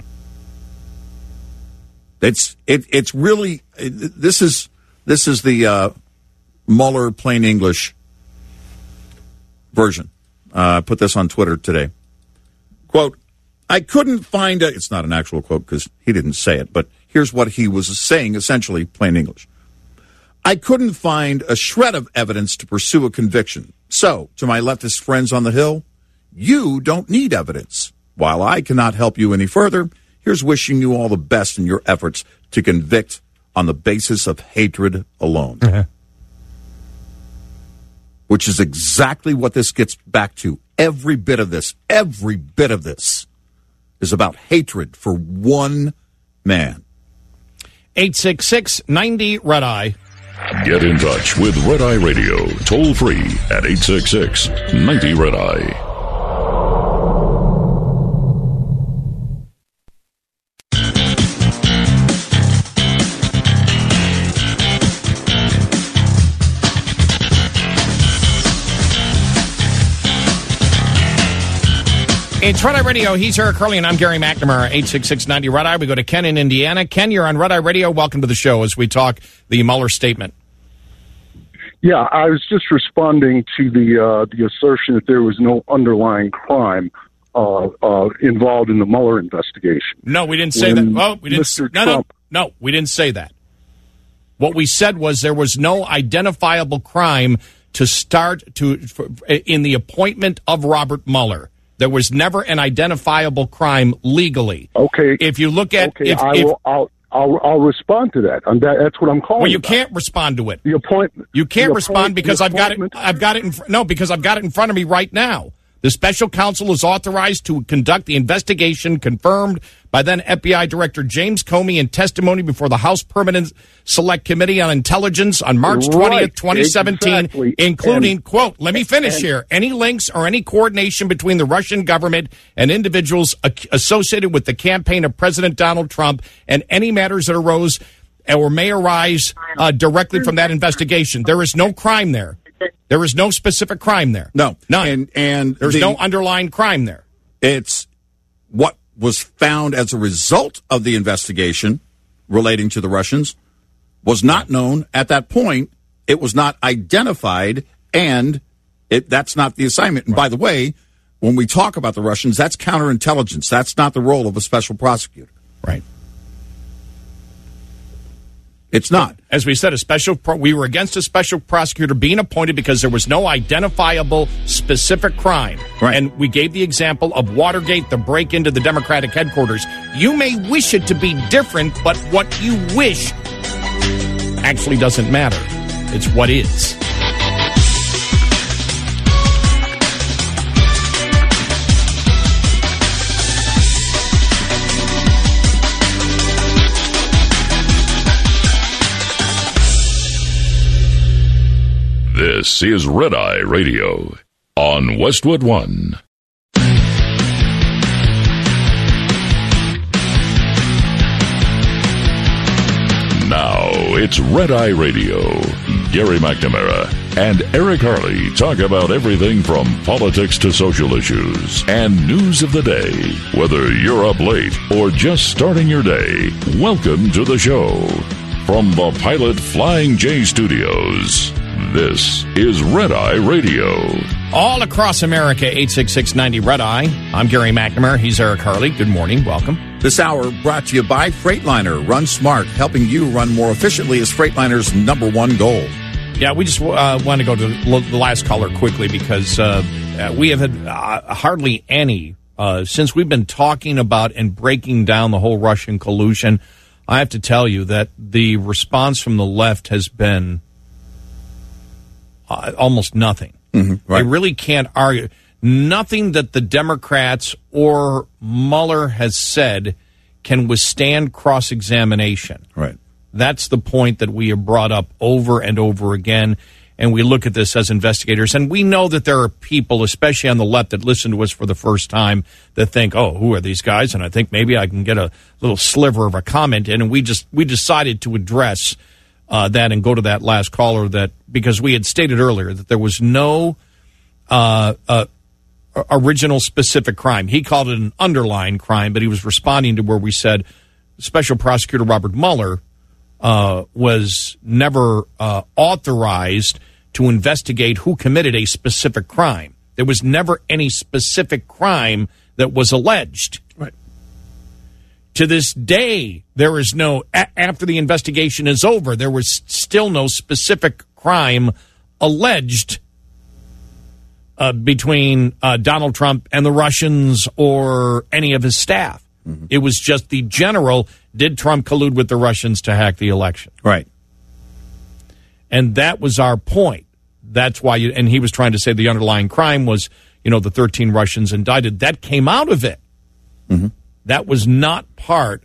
It's it it's really it, this is this is the uh, Mueller plain English version. I uh, put this on Twitter today. Quote, I couldn't find a... It's not an actual quote because he didn't say it, but here's what he was saying, essentially, plain English. I couldn't find a shred of evidence to pursue a conviction. So, to my leftist friends on the Hill, you don't need evidence. While I cannot help you any further, here's wishing you all the best in your efforts to convict on the basis of hatred alone. Uh-huh. Which is exactly what this gets back to. Every bit of this, every bit of this is about hatred for one man. eight six six, ninety, Red Eye. Get in touch with Red Eye Radio, toll free at eight six six, ninety, Red Eye. It's Red Eye Radio. He's Eric Curley, and I'm Gary McNamara, eight six six, ninety, Red Eye. We go to Ken in Indiana. Ken, you're on Red Eye Radio. Welcome to the show as we talk the Mueller statement. Yeah, I was just responding to the uh, the assertion that there was no underlying crime uh, uh, involved in the Mueller investigation. No, we didn't say when that. Well, we didn't. Mister No, Trump, no, no, we didn't say that. What we said was there was no identifiable crime to start to for, in the appointment of Robert Mueller. There was never an identifiable crime legally. Okay. If you look at, okay, if, I if, will. I'll, I'll, I'll respond to that. And that, that's what I'm calling. Well, you about. can't respond to it. The appointment. You can't the respond appoint, because I've got it. I've got it. In, no, because I've got it in front of me right now. The special counsel is authorized to conduct the investigation confirmed by then F B I Director James Comey in testimony before the House Permanent Select Committee on Intelligence on March twentieth, twenty seventeen, exactly. including, And, quote, let me finish and, here, any links or any coordination between the Russian government and individuals associated with the campaign of President Donald Trump and any matters that arose or may arise uh, directly from that investigation. There is no crime there. There is no specific crime there. No. None. And, and There's the, no underlying crime there. It's what was found as a result of the investigation relating to the Russians was not known at that point. It was not identified, and it, that's not the assignment. And by the way, when we talk about the Russians, that's counterintelligence. That's not the role of a special prosecutor. Right. It's not. As we said, a special pro- we were against a special prosecutor being appointed because there was no identifiable specific crime. Right. And we gave the example of Watergate, the break into the Democratic headquarters. You may wish it to be different, but what you wish actually doesn't matter. It's what is. This is Red Eye Radio on Westwood One. Now it's Red Eye Radio. Gary McNamara and Eric Harley talk about everything from politics to social issues and news of the day. Whether you're up late or just starting your day, welcome to the show. From the Pilot Flying J Studios, this is Red Eye Radio. All across America, eight six six, ninety Red Eye. I'm Gary McNamara. He's Eric Harley. Good morning. Welcome. This hour brought to you by Freightliner. Run smart. Helping you run more efficiently is Freightliner's number one goal. Yeah, we just uh, want to go to the last caller quickly because uh, we have had uh, hardly any, uh, since we've been talking about and breaking down the whole Russian collusion. I have to tell you that the response from the left has been uh, almost nothing. Mm-hmm, right. They really can't argue. Nothing that the Democrats or Mueller has said can withstand cross-examination. Right. That's the point that we have brought up over and over again, and we look at this as investigators. And we know that there are people, especially on the left, that listen to us for the first time that think, oh, who are these guys? And I think maybe I can get a little sliver of a comment in. And we just we decided to address uh, that and go to that last caller that because we had stated earlier that there was no uh, uh, original specific crime. He called it an underlying crime, but he was responding to where we said Special Prosecutor Robert Mueller Uh, was never uh, authorized to investigate who committed a specific crime. There was never any specific crime that was alleged. Right. To this day, there is no, a- after the investigation is over, there was still no specific crime alleged uh, between uh, Donald Trump and the Russians or any of his staff. Mm-hmm. It was just the general, did Trump collude with the Russians to hack the election? Right. And that was our point. That's why, you, and he was trying to say the underlying crime was, you know, the thirteen Russians indicted. That came out of it. Mm-hmm. That was not part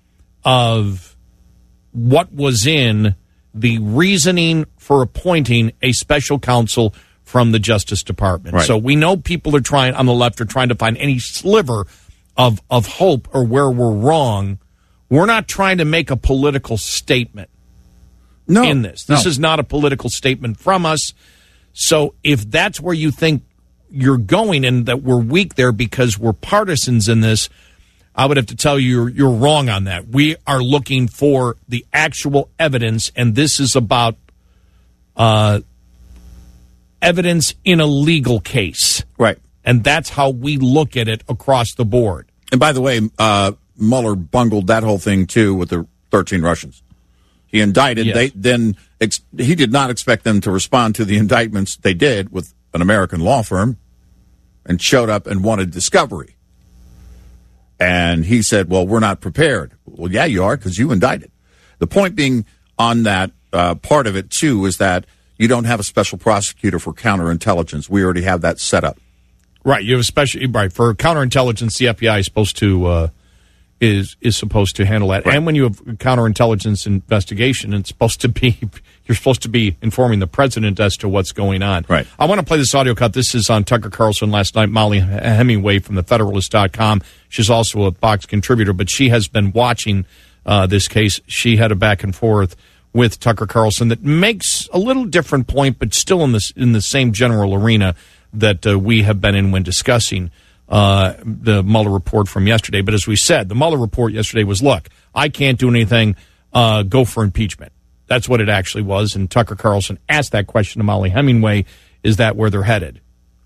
of what was in the reasoning for appointing a special counsel from the Justice Department. Right. So we know people are trying, on the left, are trying to find any sliver of of hope or where we're wrong. We're not trying to make a political statement no, in this. This no. is not a political statement from us. So if that's where you think you're going and that we're weak there because we're partisans in this, I would have to tell you you're, you're wrong on that. We are looking for the actual evidence, and this is about uh, evidence in a legal case. Right. And that's how we look at it across the board. And by the way, uh, Mueller bungled that whole thing, too, with the thirteen Russians. He indicted. Yes. They then ex- he did not expect them to respond to the indictments they did with an American law firm and showed up and wanted discovery. And he said, well, we're not prepared. Well, yeah, you are, because you indicted. The point being on that uh, part of it, too, is that you don't have a special prosecutor for counterintelligence. We already have that set up. Right. You have especially right for counterintelligence. The F B I is supposed to uh, is is supposed to handle that. Right. And when you have counterintelligence investigation, it's supposed to be you're supposed to be informing the president as to what's going on. Right. I want to play this audio cut. This is on Tucker Carlson last night. Molly Hemingway from the Federalist dot com. She's also a Fox contributor, but she has been watching uh, this case. She had a back and forth with Tucker Carlson that makes a little different point, but still in this in the same general arena that uh, we have been in when discussing uh, the Mueller report from yesterday. But as we said, the Mueller report yesterday was, look, I can't do anything, uh, go for impeachment. That's what it actually was. And Tucker Carlson asked that question to Molly Hemingway, is that where they're headed?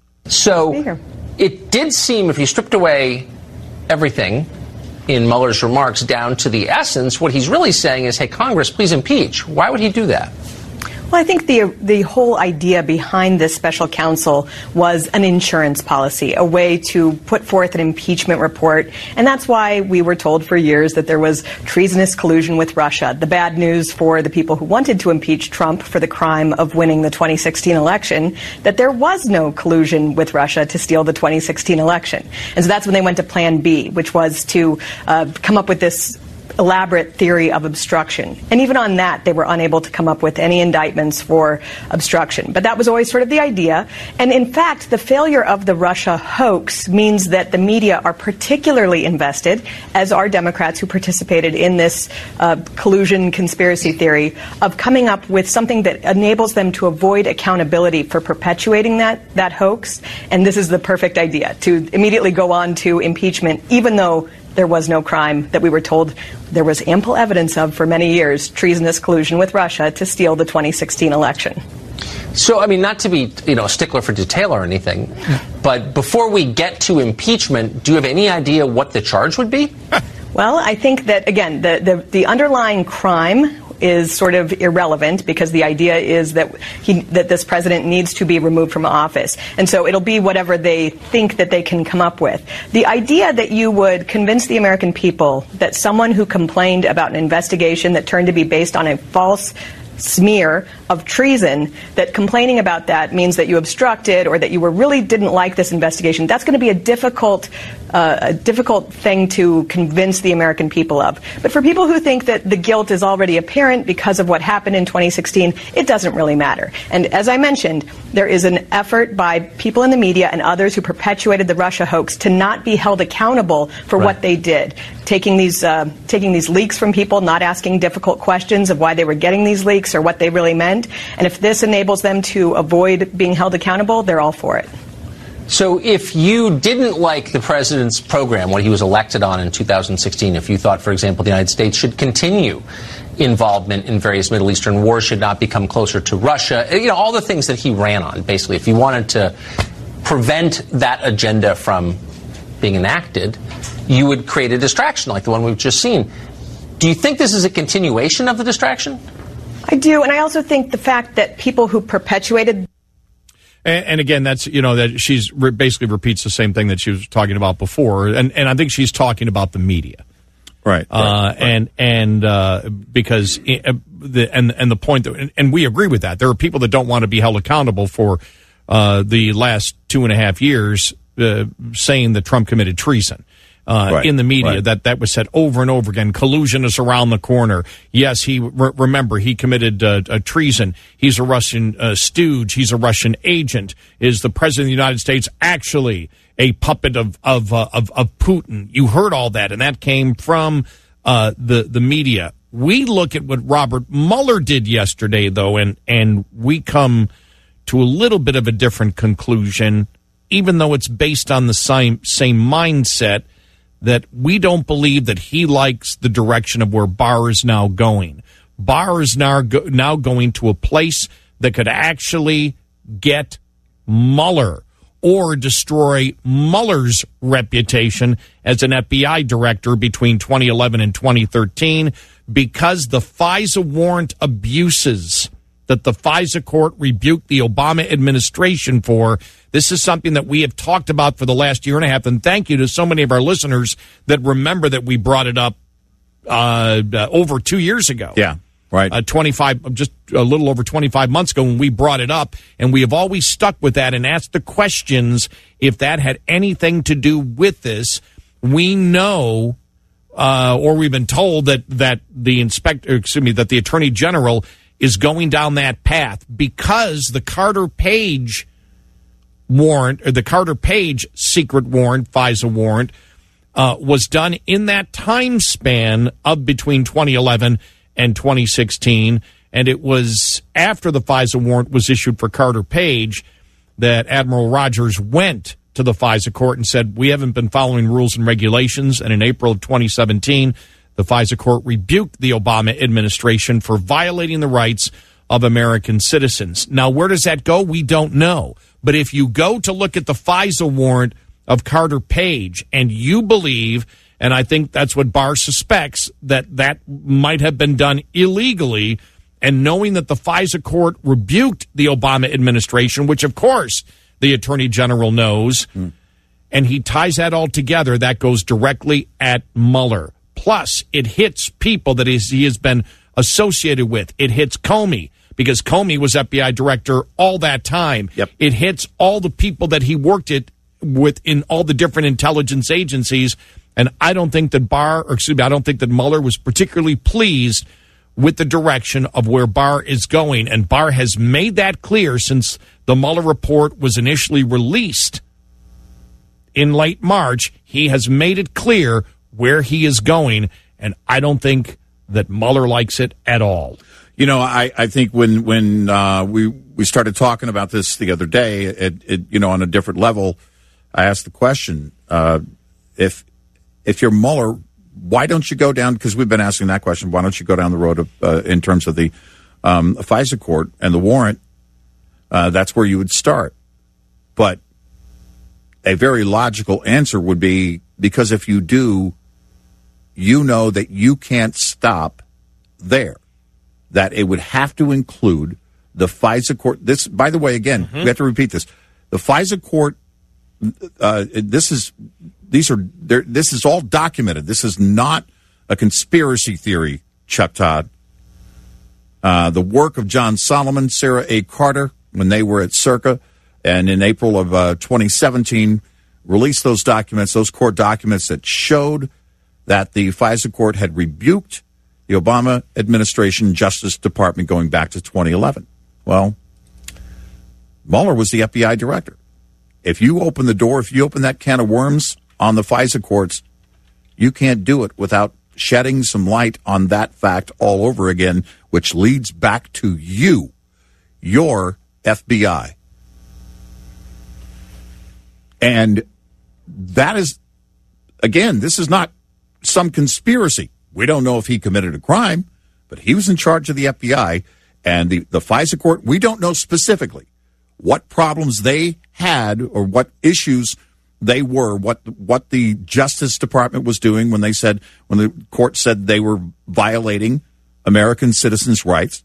So it did seem, if you stripped away everything in Mueller's remarks down to the essence, what he's really saying is, hey, Congress, please impeach. Why would he do that? Well, I think the the whole idea behind this special counsel was an insurance policy, a way to put forth an impeachment report. And that's why we were told for years that there was treasonous collusion with Russia. The bad news for the people who wanted to impeach Trump for the crime of winning the twenty sixteen election, that there was no collusion with Russia to steal the twenty sixteen election. And so that's when they went to Plan B, which was to uh, come up with this elaborate theory of obstruction. And even on that, they were unable to come up with any indictments for obstruction. But that was always sort of the idea. And in fact, the failure of the Russia hoax means that the media are particularly invested, as are Democrats who participated in this uh, collusion conspiracy theory, of coming up with something that enables them to avoid accountability for perpetuating that, that hoax. And this is the perfect idea, to immediately go on to impeachment, even though there was no crime that we were told there was ample evidence of for many years, treasonous collusion with Russia to steal the twenty sixteen election. So, I mean, not to be, you know, a stickler for detail or anything, but before we get to impeachment, do you have any idea what the charge would be? Well, I think that, again, the, the, the underlying crime is sort of irrelevant, because the idea is that he, that this president needs to be removed from office. And so it'll be whatever they think that they can come up with. The idea that you would convince the American people that someone who complained about an investigation that turned to be based on a false smear of treason, that complaining about that means that you obstructed or that you were really didn't like this investigation, that's going to be a difficult uh, a difficult thing to convince the American people of. But for people who think that the guilt is already apparent because of what happened in twenty sixteen, it doesn't really matter. And as I mentioned, there is an effort by people in the media and others who perpetuated the Russia hoax to not be held accountable for right. what they did, taking these uh, taking these leaks from people, not asking difficult questions of why they were getting these leaks or what they really meant. And if this enables them to avoid being held accountable, they're all for it. So if you didn't like the president's program, what he was elected on in two thousand sixteen, if you thought, for example, the United States should continue involvement in various Middle Eastern wars, should not become closer to Russia, you know, all the things that he ran on, basically, if you wanted to prevent that agenda from being enacted, you would create a distraction like the one we've just seen. Do you think this is a continuation of the distraction? I do, and I also think the fact that people who perpetuated... And, and again, that's, you know, that she's re- basically repeats the same thing that she was talking about before, and, and I think she's talking about the media. Right. Uh, right, right. And, and uh, because, it, uh, the, and, and the point that, and, and we agree with that. There are people that don't want to be held accountable for uh, the last two and a half years uh, saying that Trump committed treason. Uh, right, in the media, right. that that was said over and over again. Collusion is around the corner. Yes, he re- remember he committed uh, a treason. He's a Russian uh, stooge. He's a Russian agent. Is the president of the United States actually a puppet of of uh, of, of Putin? You heard all that, and that came from uh, the the media. We look at what Robert Mueller did yesterday, though, and and we come to a little bit of a different conclusion, even though it's based on the same same mindset. That we don't believe that he likes the direction of where Barr is now going. Barr is now, go, now going to a place that could actually get Mueller or destroy Mueller's reputation as an F B I director between twenty eleven and twenty thirteen, because the FISA warrant abuses that the FISA court rebuked the Obama administration for. This is something that we have talked about for the last year and a half, and thank you to so many of our listeners that remember that we brought it up uh, uh, over two years ago. Yeah. Right. Uh, twenty-five, just a little over twenty-five months ago when we brought it up, and we have always stuck with that and asked the questions if that had anything to do with this. We know, uh, or we've been told that that the inspector, excuse me, that the Attorney General is going down that path because the Carter Page warrant, or the Carter Page secret warrant, FISA warrant, uh, was done in that time span of between twenty eleven and twenty sixteen, and it was after the FISA warrant was issued for Carter Page that Admiral Rogers went to the FISA court and said, we haven't been following rules and regulations, and in April of twenty seventeen, the FISA court rebuked the Obama administration for violating the rights of American citizens. Now, where does that go? We don't know. But if you go to look at the FISA warrant of Carter Page and you believe, and I think that's what Barr suspects, that that might have been done illegally, and knowing that the FISA court rebuked the Obama administration, which, of course, the Attorney General knows, mm. and he ties that all together, that goes directly at Mueller. Plus, it hits people that he has been associated with. It hits Comey, because Comey was F B I director all that time. Yep. It hits all the people that he worked it with in all the different intelligence agencies. And I don't think that Barr, or excuse me, I don't think that Mueller was particularly pleased with the direction of where Barr is going. And Barr has made that clear since the Mueller report was initially released in late March. He has made it clear where he is going, and I don't think that Mueller likes it at all. You know, I, I think when when uh, we we started talking about this the other day, it, it you know, on a different level, I asked the question, uh, if if you're Mueller, why don't you go down, because we've been asking that question, why don't you go down the road of, uh, in terms of the um, FISA court and the warrant, uh, that's where you would start. But a very logical answer would be, because if you do, you know that you can't stop there, that it would have to include the FISA court. This, by the way, again, mm-hmm. we have to repeat this. The FISA court, uh, this is, these are, this is all documented. This is not a conspiracy theory, Chuck Todd. Uh, the work of John Solomon, Sarah A. Carter, when they were at Circa, and in April of uh, twenty seventeen, released those documents, those court documents that showed that the FISA court had rebuked the Obama administration Justice Department going back to twenty eleven. Well, Mueller was the F B I director. If you open the door, if you open that can of worms on the FISA courts, you can't do it without shedding some light on that fact all over again, which leads back to you, your F B I. And that is, again, this is not some conspiracy. We don't know if he committed a crime, but he was in charge of the F B I, and the, the FISA court, we don't know specifically what problems they had or what issues they were, what what the Justice Department was doing when they said, when the court said they were violating American citizens' rights.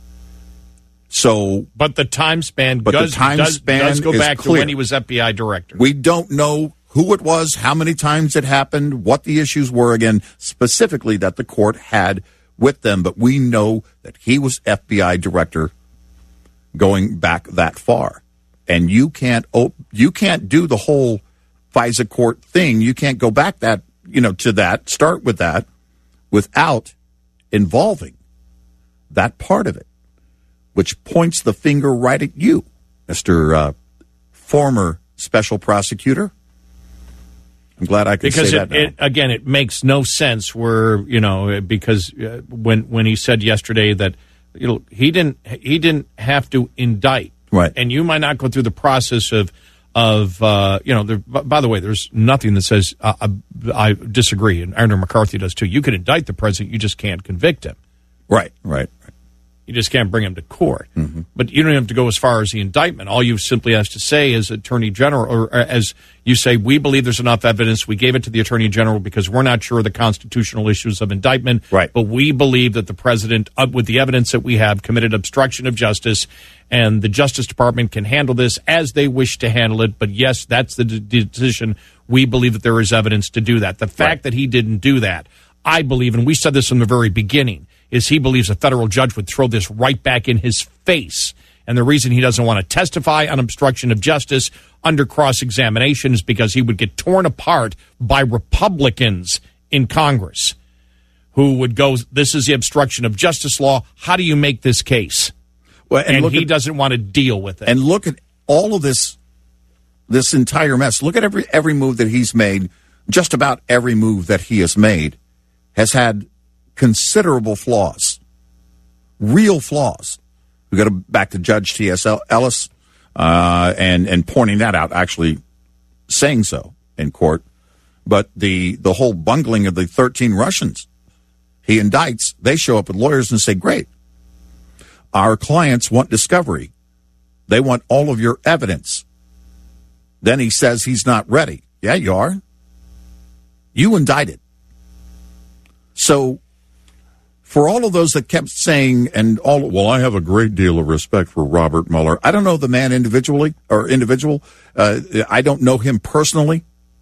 So, but the time span, but does, the time does, span does go is back clear. to when he was F B I director. We don't know who it was, how many times it happened, what the issues were, again, specifically that the court had with them. But we know that he was F B I director going back that far. And you can't you can't do the whole FISA court thing. You can't go back that, you know, to that, start with that, without involving that part of it, which points the finger right at you, Mister Uh, former special prosecutor. I'm glad I could because say it, that now. It, again, it makes no sense where, you know, because uh, when when he said yesterday that, you know, he didn't he didn't have to indict. Right. And you might not go through the process of, of uh, you know, there, by the way, there's nothing that says, uh, I, I disagree, and Andrew McCarthy does too. You can indict the president, you just can't convict him. Right, right, right. You just can't bring him to court. Mm-hmm. But you don't have to go as far as the indictment. All you simply have to say is Attorney General, or as you say, we believe there's enough evidence. We gave it to the Attorney General because we're not sure of the constitutional issues of indictment. Right. But we believe that the president, uh, with the evidence that we have, committed obstruction of justice, and the Justice Department can handle this as they wish to handle it. But yes, that's the d- decision. We believe that there is evidence to do that. The fact right. that he didn't do that, I believe, and we said this from the very beginning, is he believes a federal judge would throw this right back in his face. And the reason he doesn't want to testify on obstruction of justice under cross-examination is because he would get torn apart by Republicans in Congress who would go, this is the obstruction of justice law. How do you make this case? Well, and and he at, doesn't want to deal with it. And look at all of this, this entire mess. Look at every every move that he's made. Just about every move that he has made has had considerable flaws, real flaws. We go to, back to Judge T S Ellis uh, and and pointing that out, actually saying so in court. But the the whole bungling of the thirteen Russians, he indicts. They show up with lawyers and say, "Great, our clients want discovery. They want all of your evidence." Then he says he's not ready. Yeah, you are. You indicted. So, for all of those that kept saying, and all, well, I have a great deal of respect for Robert Mueller. I don't know the man individually or individual. Uh, I don't know him personally,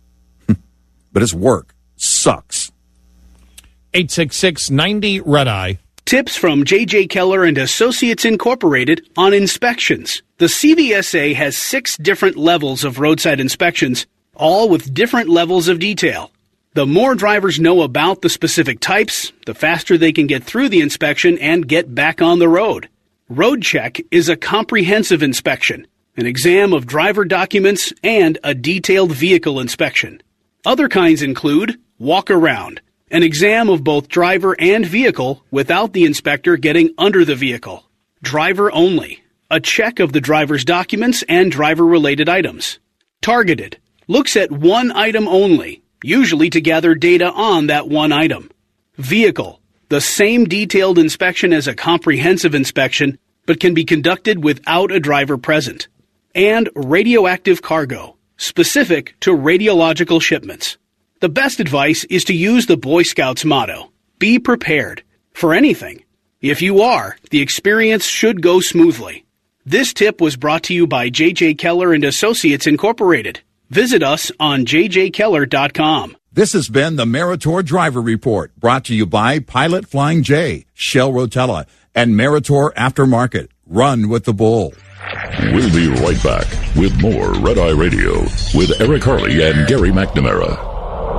but his work sucks. eight six six, ninety, Red Eye. Tips from J J. Keller and Associates Incorporated on inspections. The C V S A has six different levels of roadside inspections, all with different levels of detail. The more drivers know about the specific types, the faster they can get through the inspection and get back on the road. Road Check is a comprehensive inspection, an exam of driver documents, and a detailed vehicle inspection. Other kinds include Walk Around, an exam of both driver and vehicle without the inspector getting under the vehicle. Driver Only, a check of the driver's documents and driver-related items. Targeted, looks at one item only, usually to gather data on that one item. Vehicle, the same detailed inspection as a comprehensive inspection, but can be conducted without a driver present. And radioactive cargo, specific to radiological shipments. The best advice is to use the Boy Scouts motto, be prepared for anything. If you are, the experience should go smoothly. This tip was brought to you by J J. Keller and Associates Incorporated. Visit us on j j keller dot com. This has been the Meritor Driver Report, brought to you by Pilot Flying J, Shell Rotella, and Meritor Aftermarket. Run with the bull. We'll be right back with more Red Eye Radio with Eric Harley and Gary McNamara.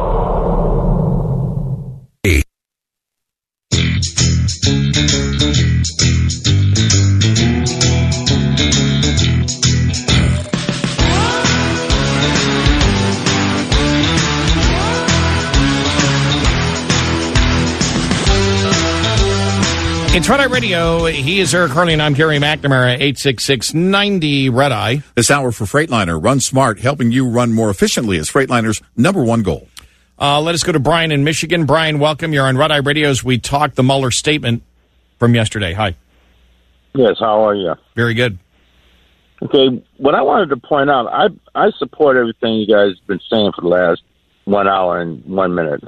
It's Red Eye Radio. He is Eric Harley, and I'm Gary McNamara, eight six six, ninety, Red Eye. This hour for Freightliner. Run smart, helping you run more efficiently is Freightliner's number one goal. Uh, let us go to Brian in Michigan. Brian, welcome. You're on Red Eye Radio as we talk the Mueller statement from yesterday. Hi. Yes, how are you? Very good. Okay, what I wanted to point out, I I support everything you guys have been saying for the last one hour and one minute.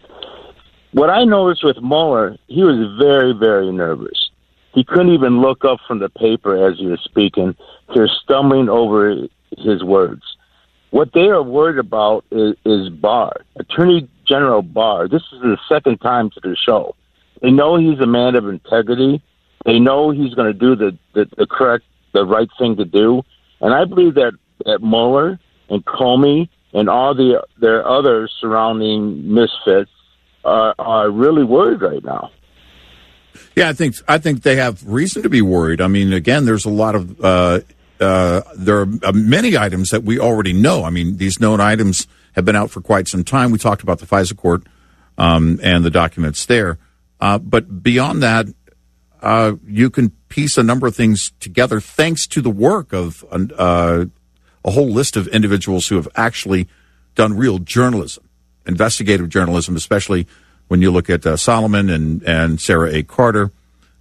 What I noticed with Mueller, he was very, very nervous. He couldn't even look up from the paper as he was speaking. He was stumbling over his words. What they are worried about is, is Barr, Attorney General Barr. This is the second time to the show. They know he's a man of integrity. They know he's going to do the, the, the correct, the right thing to do. And I believe that, that Mueller and Comey and all the their other surrounding misfits Uh, are really worried right now. Yeah, I think I think they have reason to be worried. I mean, again, there's a lot of uh, uh, there are many items that we already know. I mean, these known items have been out for quite some time. We talked about the FISA court um, and the documents there, uh, but beyond that, uh, you can piece a number of things together thanks to the work of uh, a whole list of individuals who have actually done real journalism. Investigative journalism, especially when you look at uh, Solomon and, and Sarah A. Carter.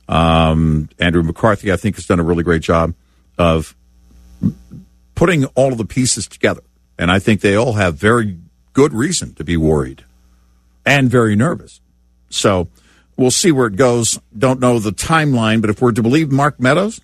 Um, Andrew McCarthy, I think, has done a really great job of putting all of the pieces together. And I think they all have very good reason to be worried and very nervous. So we'll see where it goes. Don't know the timeline, but if we're to believe Mark Meadows,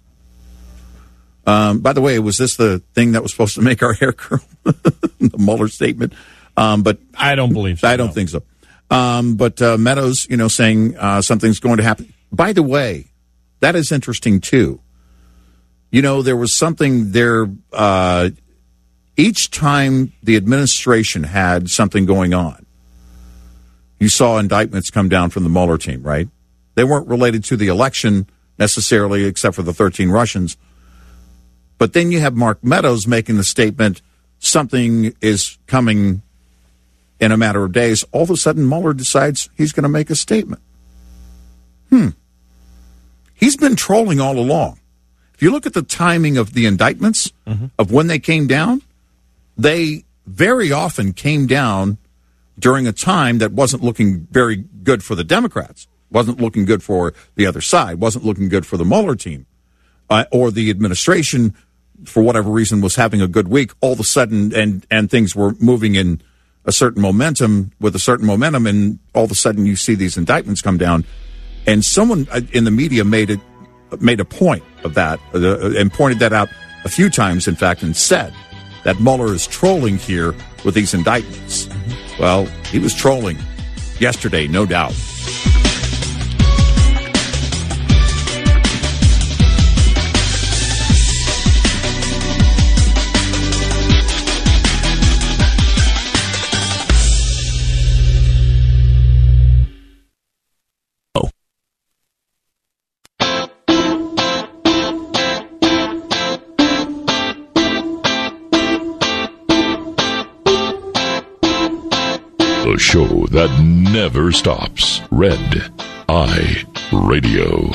um, by the way, was this the thing that was supposed to make our hair curl? The Mueller statement? Um, but I don't believe so. I don't no. think so. Um, but uh, Meadows, you know, saying uh, something's going to happen. by the way, that is interesting, too. You know, there was something there. Uh, each time the administration had something going on, you saw indictments come down from the Mueller team, right? They weren't related to the election necessarily, except for the thirteen Russians. But then you have Mark Meadows making the statement, something is coming in a matter of days. All of a sudden, Mueller decides he's going to make a statement. Hmm. He's been trolling all along. If you look at the timing of the indictments, mm-hmm. of when they came down, they very often came down during a time that wasn't looking very good for the Democrats, wasn't looking good for the other side, wasn't looking good for the Mueller team, uh, or the administration, for whatever reason, was having a good week. All of a sudden, and, and things were moving in a certain momentum, with a certain momentum, and all of a sudden you see these indictments come down. And someone in the media made it made a point of that uh, and pointed that out a few times, in fact, and said that Mueller is trolling here with these indictments. Mm-hmm. Well, he was trolling yesterday, no doubt. The show that never stops. Red Eye Radio.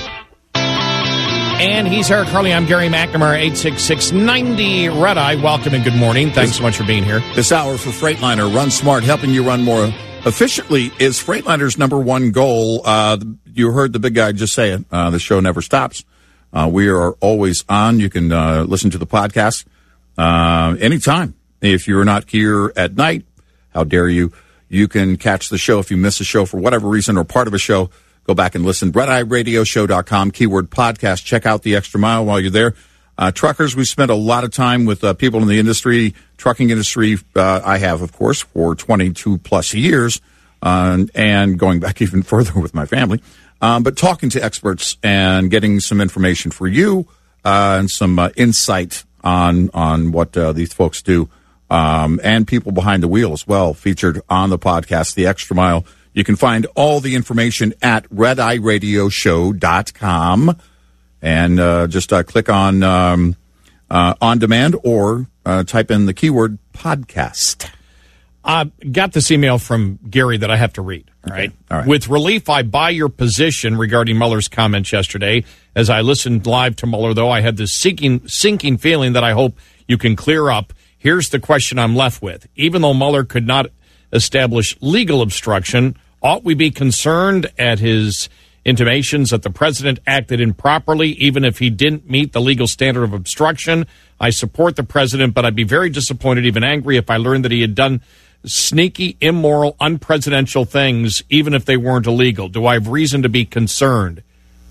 And he's Eric Harley. I'm Gary McNamara, eight six six, ninety Red Eye. Welcome and good morning. Thanks so much for being here. This hour for Freightliner, Run Smart, helping you run more efficiently, is Freightliner's number one goal. Uh, you heard the big guy just say it. Uh, the show never stops. Uh, we are always on. You can uh, listen to the podcast uh, anytime. If you're not here at night, how dare you? You can catch the show if you miss a show for whatever reason or part of a show. Go back and listen. red eye radio show dot com, keyword podcast. Check out the Extra Mile while you're there. Uh, truckers, we spent a lot of time with uh, people in the industry, trucking industry. Uh, I have, of course, for twenty-two plus years, uh, and going back even further with my family. Um, but talking to experts and getting some information for you uh, and some uh, insight on on what uh, these folks do. Um, and people behind the wheel as well, featured on the podcast, The Extra Mile. You can find all the information at red eye radio show dot com. And uh, just uh, click on um, uh, On Demand or uh, type in the keyword podcast. I uh, got this email from Gary that I have to read. All right. Okay. All right. With relief, I buy your position regarding Mueller's comments yesterday. As I listened live to Mueller, though, I had this sinking, sinking feeling that I hope you can clear up. Here's the question I'm left with. Even though Mueller could not establish legal obstruction, ought we be concerned at his intimations that the president acted improperly, even if he didn't meet the legal standard of obstruction? I support the president, but I'd be very disappointed, even angry, if I learned that he had done sneaky, immoral, unpresidential things, even if they weren't illegal. Do I have reason to be concerned?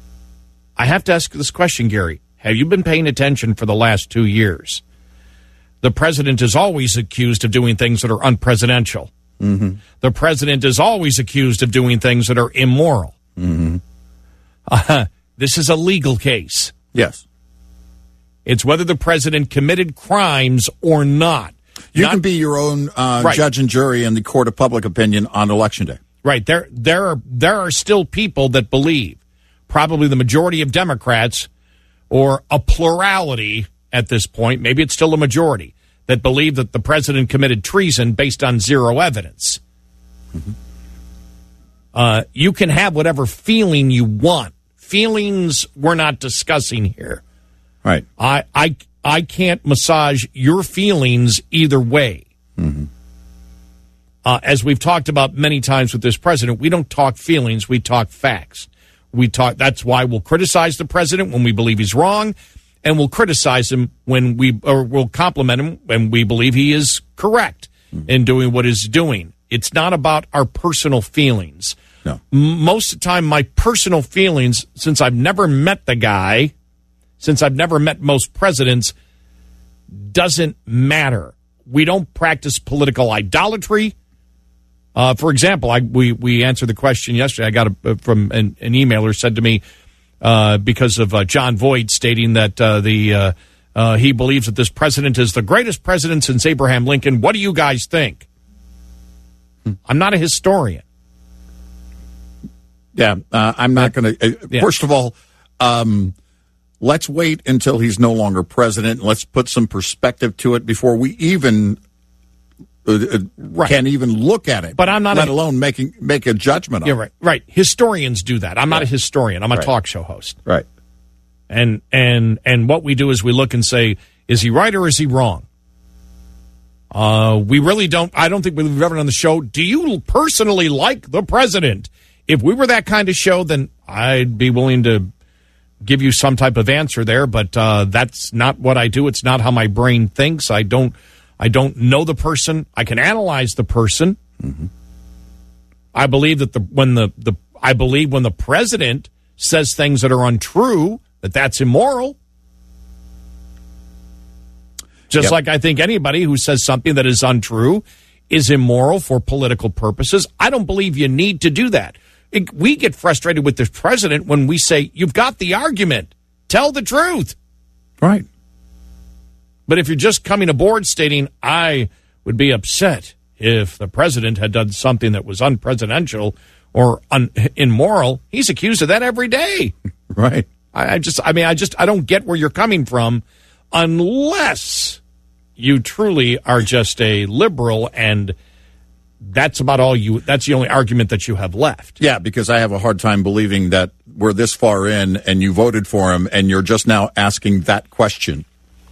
I have to ask this question, Gary. Have you been paying attention for the last two years? The president is always accused of doing things that are unpresidential. Mm-hmm. The president is always accused of doing things that are immoral. Mm-hmm. Uh, this is a legal case. Yes. It's whether the president committed crimes or not. You not, can be your own uh, right. judge and jury in the court of public opinion on Election Day. Right. There, there are there are still people that believe, probably the majority of Democrats, or a plurality at this point, maybe it's still a majority, that believe that the president committed treason based on zero evidence. Mm-hmm. Uh, you can have whatever feeling you want. Feelings we're not discussing here. Right. I I I can't massage your feelings either way. Mm-hmm. Uh, as we've talked about many times with this president, we don't talk feelings, we talk facts. We talk. That's why we'll criticize the president when we believe he's wrong, and we'll criticize him when we, or we'll compliment him when we believe he is correct mm-hmm. in doing what he's doing. It's not about our personal feelings. No. Most of the time, my personal feelings, since I've never met the guy, since I've never met most presidents, doesn't matter. We don't practice political idolatry. Uh, for example, I, we, we answered the question yesterday. I got a, from an, an emailer said to me, uh, because of uh, John Voight stating that uh, the uh, uh, he believes that this president is the greatest president since Abraham Lincoln. What do you guys think? Hmm. I'm not a historian. Yeah, uh, I'm not going to. Uh, yeah. First of all, um, let's wait until he's no longer president. Let's put some perspective to it before we even uh, right. can even look at it. But I'm not, let a, alone making make a judgment on yeah, it. Right, right. Historians do that. I'm not right. a historian. I'm a right. talk show host. Right. And and and what we do is we look and say, is he right or is he wrong? Uh, we really don't. I don't think we've ever done the show. Do you personally like the president? If we were that kind of show, then I'd be willing to give you some type of answer there. But uh, that's not what I do. It's not how my brain thinks. I don't. I don't know the person. I can analyze the person. Mm-hmm. I believe that the when the, the I believe when the president says things that are untrue, that that's immoral. Just yep. like I think anybody who says something that is untrue is immoral for political purposes. I don't believe you need to do that. It, we get frustrated with the president when we say, you've got the argument. Tell the truth. Right. But if you're just coming aboard stating, I would be upset if the president had done something that was unpresidential or un- immoral, he's accused of that every day. Right. I, I just, I mean, I just, I don't get where you're coming from unless you truly are just a liberal, and that's about all you, that's the only argument that you have left. Yeah, because I have a hard time believing that we're this far in and you voted for him and you're just now asking that question.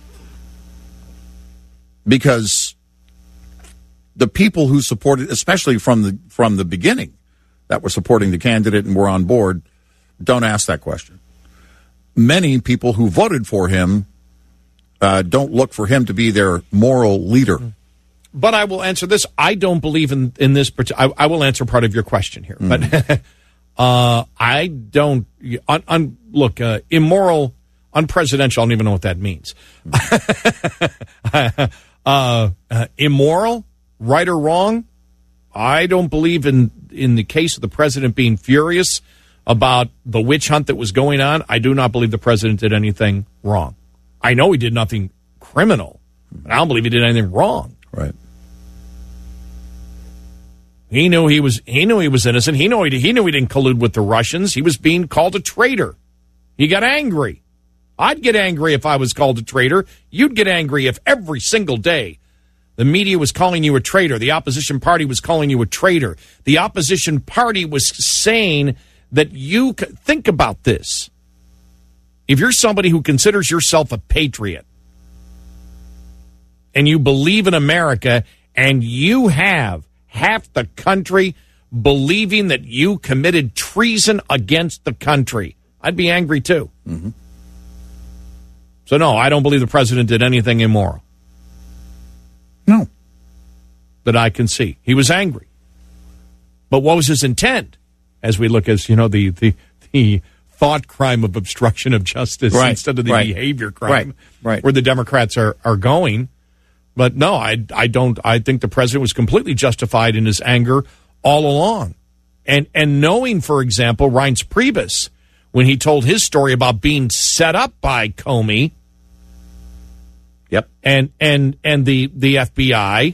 Because the people who supported, especially from the from the beginning, that were supporting the candidate and were on board, don't ask that question. Many people who voted for him uh, don't look for him to be their moral leader. But I will answer this. I don't believe in, in this. I, I will answer part of your question here. Mm. But uh, I don't. Un, un, look, uh, immoral, unpresidential, I don't even know what that means. uh, uh, immoral, right or wrong, I don't believe in, in the case of the president being furious about the witch hunt that was going on. I do not believe the president did anything wrong. I know he did nothing criminal, but I don't believe he did anything wrong. Right. He knew he was. He knew he was innocent. He knew he. He knew he didn't collude with the Russians. He was being called a traitor. He got angry. I'd get angry if I was called a traitor. You'd get angry if every single day the media was calling you a traitor. The opposition party was calling you a traitor. The opposition party was saying that you think about this. If you're somebody who considers yourself a patriot and you believe in America and you have half the country believing that you committed treason against the country, I'd be angry too. Mm-hmm. So no, I don't believe the president did anything immoral. No. That I can see. He was angry. But what was his intent? As we look as, you know, the the, the thought crime of obstruction of justice right. instead of the right. behavior crime, right. Right. where the Democrats are, are going. But no, I, I don't. I think the president was completely justified in his anger all along. And and knowing, for example, Reince Priebus, when he told his story about being set up by Comey, yep, and and and the the F B I.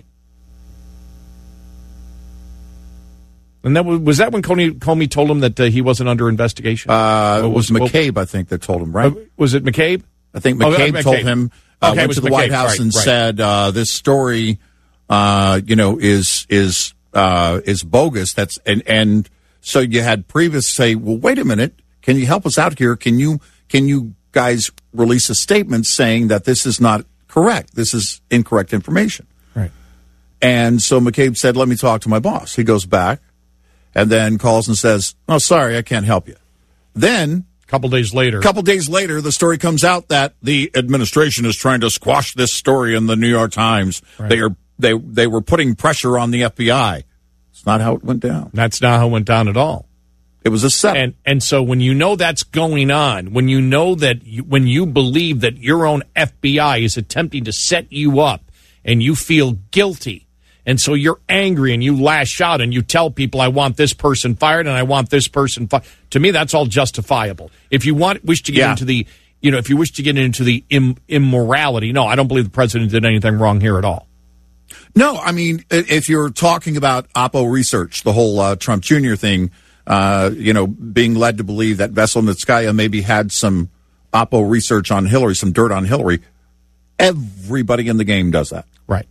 And that was, was that when Comey, Comey told him that uh, he wasn't under investigation? Uh, it was, was McCabe, I think, that told him, right? Uh, was it McCabe? I think McCabe, oh, McCabe. told him, uh, okay, went to the McCabe. White House right, and right. said, uh, this story, uh, you know, is is uh, is bogus. That's and and so you had Priebus say, well, wait a minute, can you help us out here? Can you can you guys release a statement saying that this is not correct? This is incorrect information. Right. And so McCabe said, let me talk to my boss. He goes back. And then calls and says, oh, sorry, I can't help you. Then, a couple days later, a couple days later, the story comes out that the administration is trying to squash this story in the New York Times. Right. They are they they were putting pressure on the F B I. It's not how it went down. That's not how it went down at all. It was a setup. And and so when you know that's going on, when you know that you, when you believe that your own F B I is attempting to set you up, and you feel guilty, And so you're angry and you lash out and you tell people, I want this person fired and I want this person fired. To me, that's all justifiable. If you want, wish to get Yeah. into the, you know, if you wish to get into the Im- immorality, no, I don't believe the president did anything wrong here at all. No, I mean, if you're talking about Oppo research, the whole uh, Trump Junior thing, uh, you know, being led to believe that Veselnitskaya maybe had some Oppo research on Hillary, some dirt on Hillary, everybody in the game does that. Right.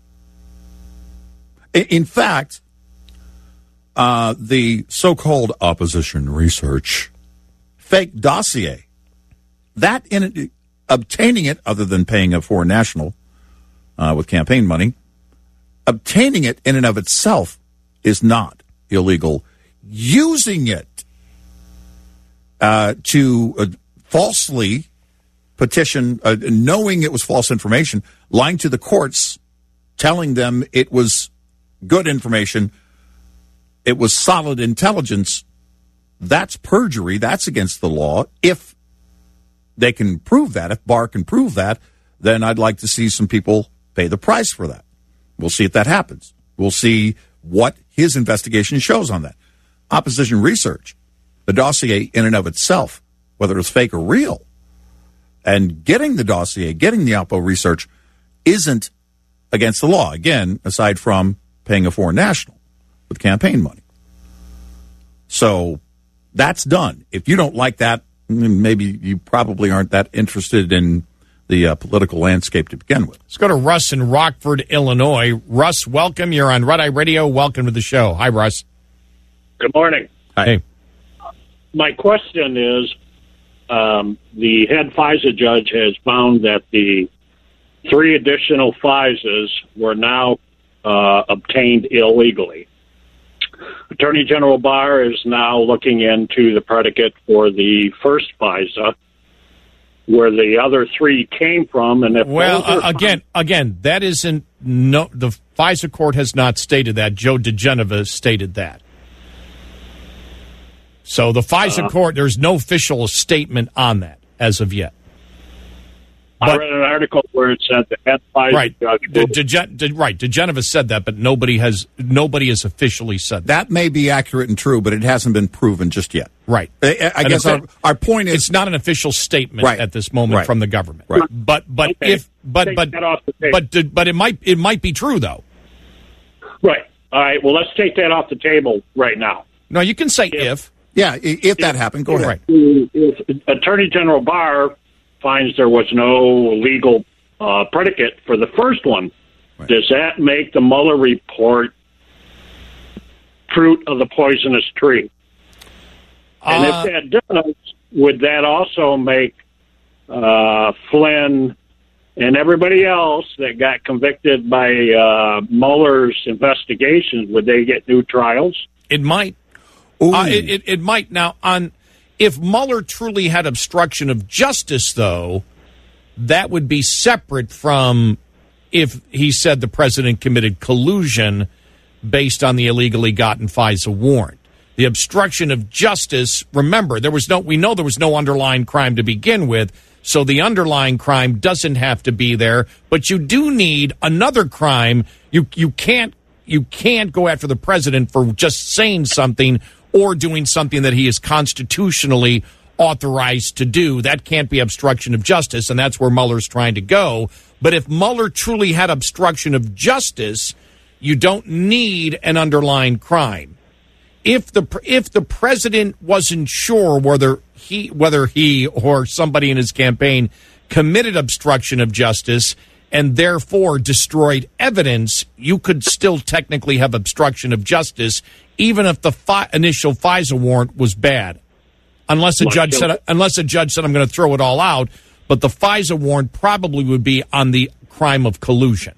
In fact, uh, the so-called opposition research fake dossier, that in obtaining it, other than paying a foreign national uh, with campaign money, obtaining it in and of itself is not illegal. Using it uh, to uh, falsely petition, uh, knowing it was false information, lying to the courts, telling them it was good information, it was solid intelligence, that's perjury. That's against the law. If they can prove that, if Barr can prove that, then I'd like to see some people pay the price for that. We'll see if that happens. We'll see what his investigation shows on that. Opposition research, the dossier in and of itself, whether it's fake or real, and getting the dossier, getting the Oppo research isn't against the law. Again, aside from paying a foreign national with campaign money. So that's done. If you don't like that, maybe you probably aren't that interested in the uh, political landscape to begin with. Let's go to Russ in Rockford, Illinois. Russ, welcome. You're on Red Eye Radio. Welcome to the show. Hi, Russ. Good morning. Hi. Hey. My question is, um, the head FISA judge has found that the three additional FISAs were now uh, obtained illegally. Attorney General Barr is now looking into the predicate for the first FISA, where the other three came from. And if well, those are uh, again, again, that isn't no. The FISA court has not stated that. Joe DeGeneva stated that. So the FISA Uh, court, there's no official statement on that as of yet. I read an article where it said the head FISA Right, judge. De, De, De, right. DeGeneva said that, but nobody has nobody has officially said that. That may be accurate and true, but it hasn't been proven just yet. Right. I, I And guess if our, it- our point is It's not an official statement Right. at this moment Right. from the government. Right. But but Okay. if but Take but that off the table. but de- but it might it might be true though. Right. All right. Well, let's take that off the table right now. No, you can say if. yeah. i- If that happened, go ahead. Right. If Attorney General Barr finds there was no legal uh, predicate for the first one, Right. does that make the Mueller report fruit of the poisonous tree? And Uh, if that does, would that also make uh, Flynn and everybody else that got convicted by uh, Mueller's investigations, would they get new trials? It might. Uh, it, it, it might. Now, on if Mueller truly had obstruction of justice, though, that would be separate from if he said the president committed collusion based on the illegally gotten FISA warrant. The obstruction of justice, remember, there was no. we know there was no underlying crime to begin with, so the underlying crime doesn't have to be there, but you do need another crime. You you can't you can't go after the president for just saying something or doing something that he is constitutionally authorized to do. That can't be obstruction of justice, and that's where Mueller's trying to go. But if Mueller truly had obstruction of justice, you don't need an underlying crime. If the if the president wasn't sure whether he whether he or somebody in his campaign committed obstruction of justice and therefore destroyed evidence, you could still technically have obstruction of justice, even if the fi- initial FISA warrant was bad. Unless a Like judge Hillary. said, unless a judge said, I'm going to throw it all out, but the FISA warrant probably would be on the crime of collusion.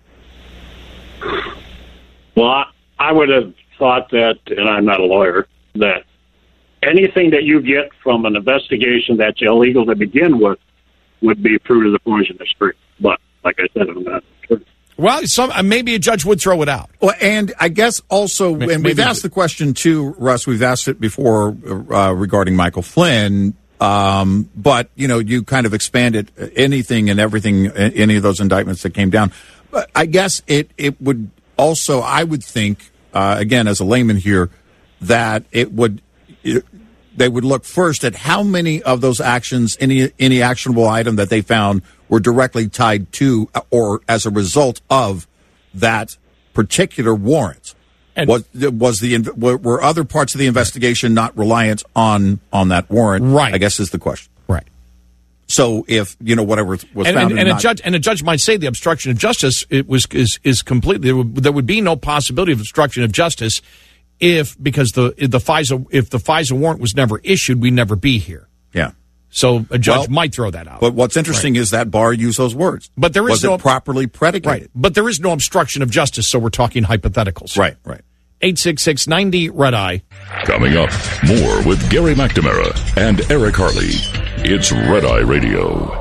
Well, I, I would have thought that, and I'm not a lawyer, that anything that you get from an investigation that's illegal to begin with would be fruit of the poisonous tree. But like I said, I'm not sure. Well, some uh, maybe a judge would throw it out. Well, and I guess also, and we've maybe- asked the question too, Russ. We've asked it before uh, regarding Michael Flynn, um, but you know, you kind of expanded anything and everything, any of those indictments that came down. But I guess it it would also, I would think, uh, again, as a layman here, that it would it, they would look first at how many of those actions, any any actionable item that they found, were directly tied to or as a result of that particular warrant. And was, was the were other parts of the investigation not reliant on on that warrant? Right. I guess is the question. Right. So if you know whatever was and, found, and, and not, a judge and a judge might say the obstruction of justice it was is is completely there would, there would be no possibility of obstruction of justice if because the the FISA if the FISA warrant was never issued, we'd never be here. Yeah. So a judge well, might throw that out. But what's interesting right. is that Barr used those words. But there is was no it properly predicated. Right. But there is no obstruction of justice, so we're talking hypotheticals. Right. Right. eight six six ninety Red Eye. Coming up, more with Gary McNamara and Eric Harley. It's Red Eye Radio.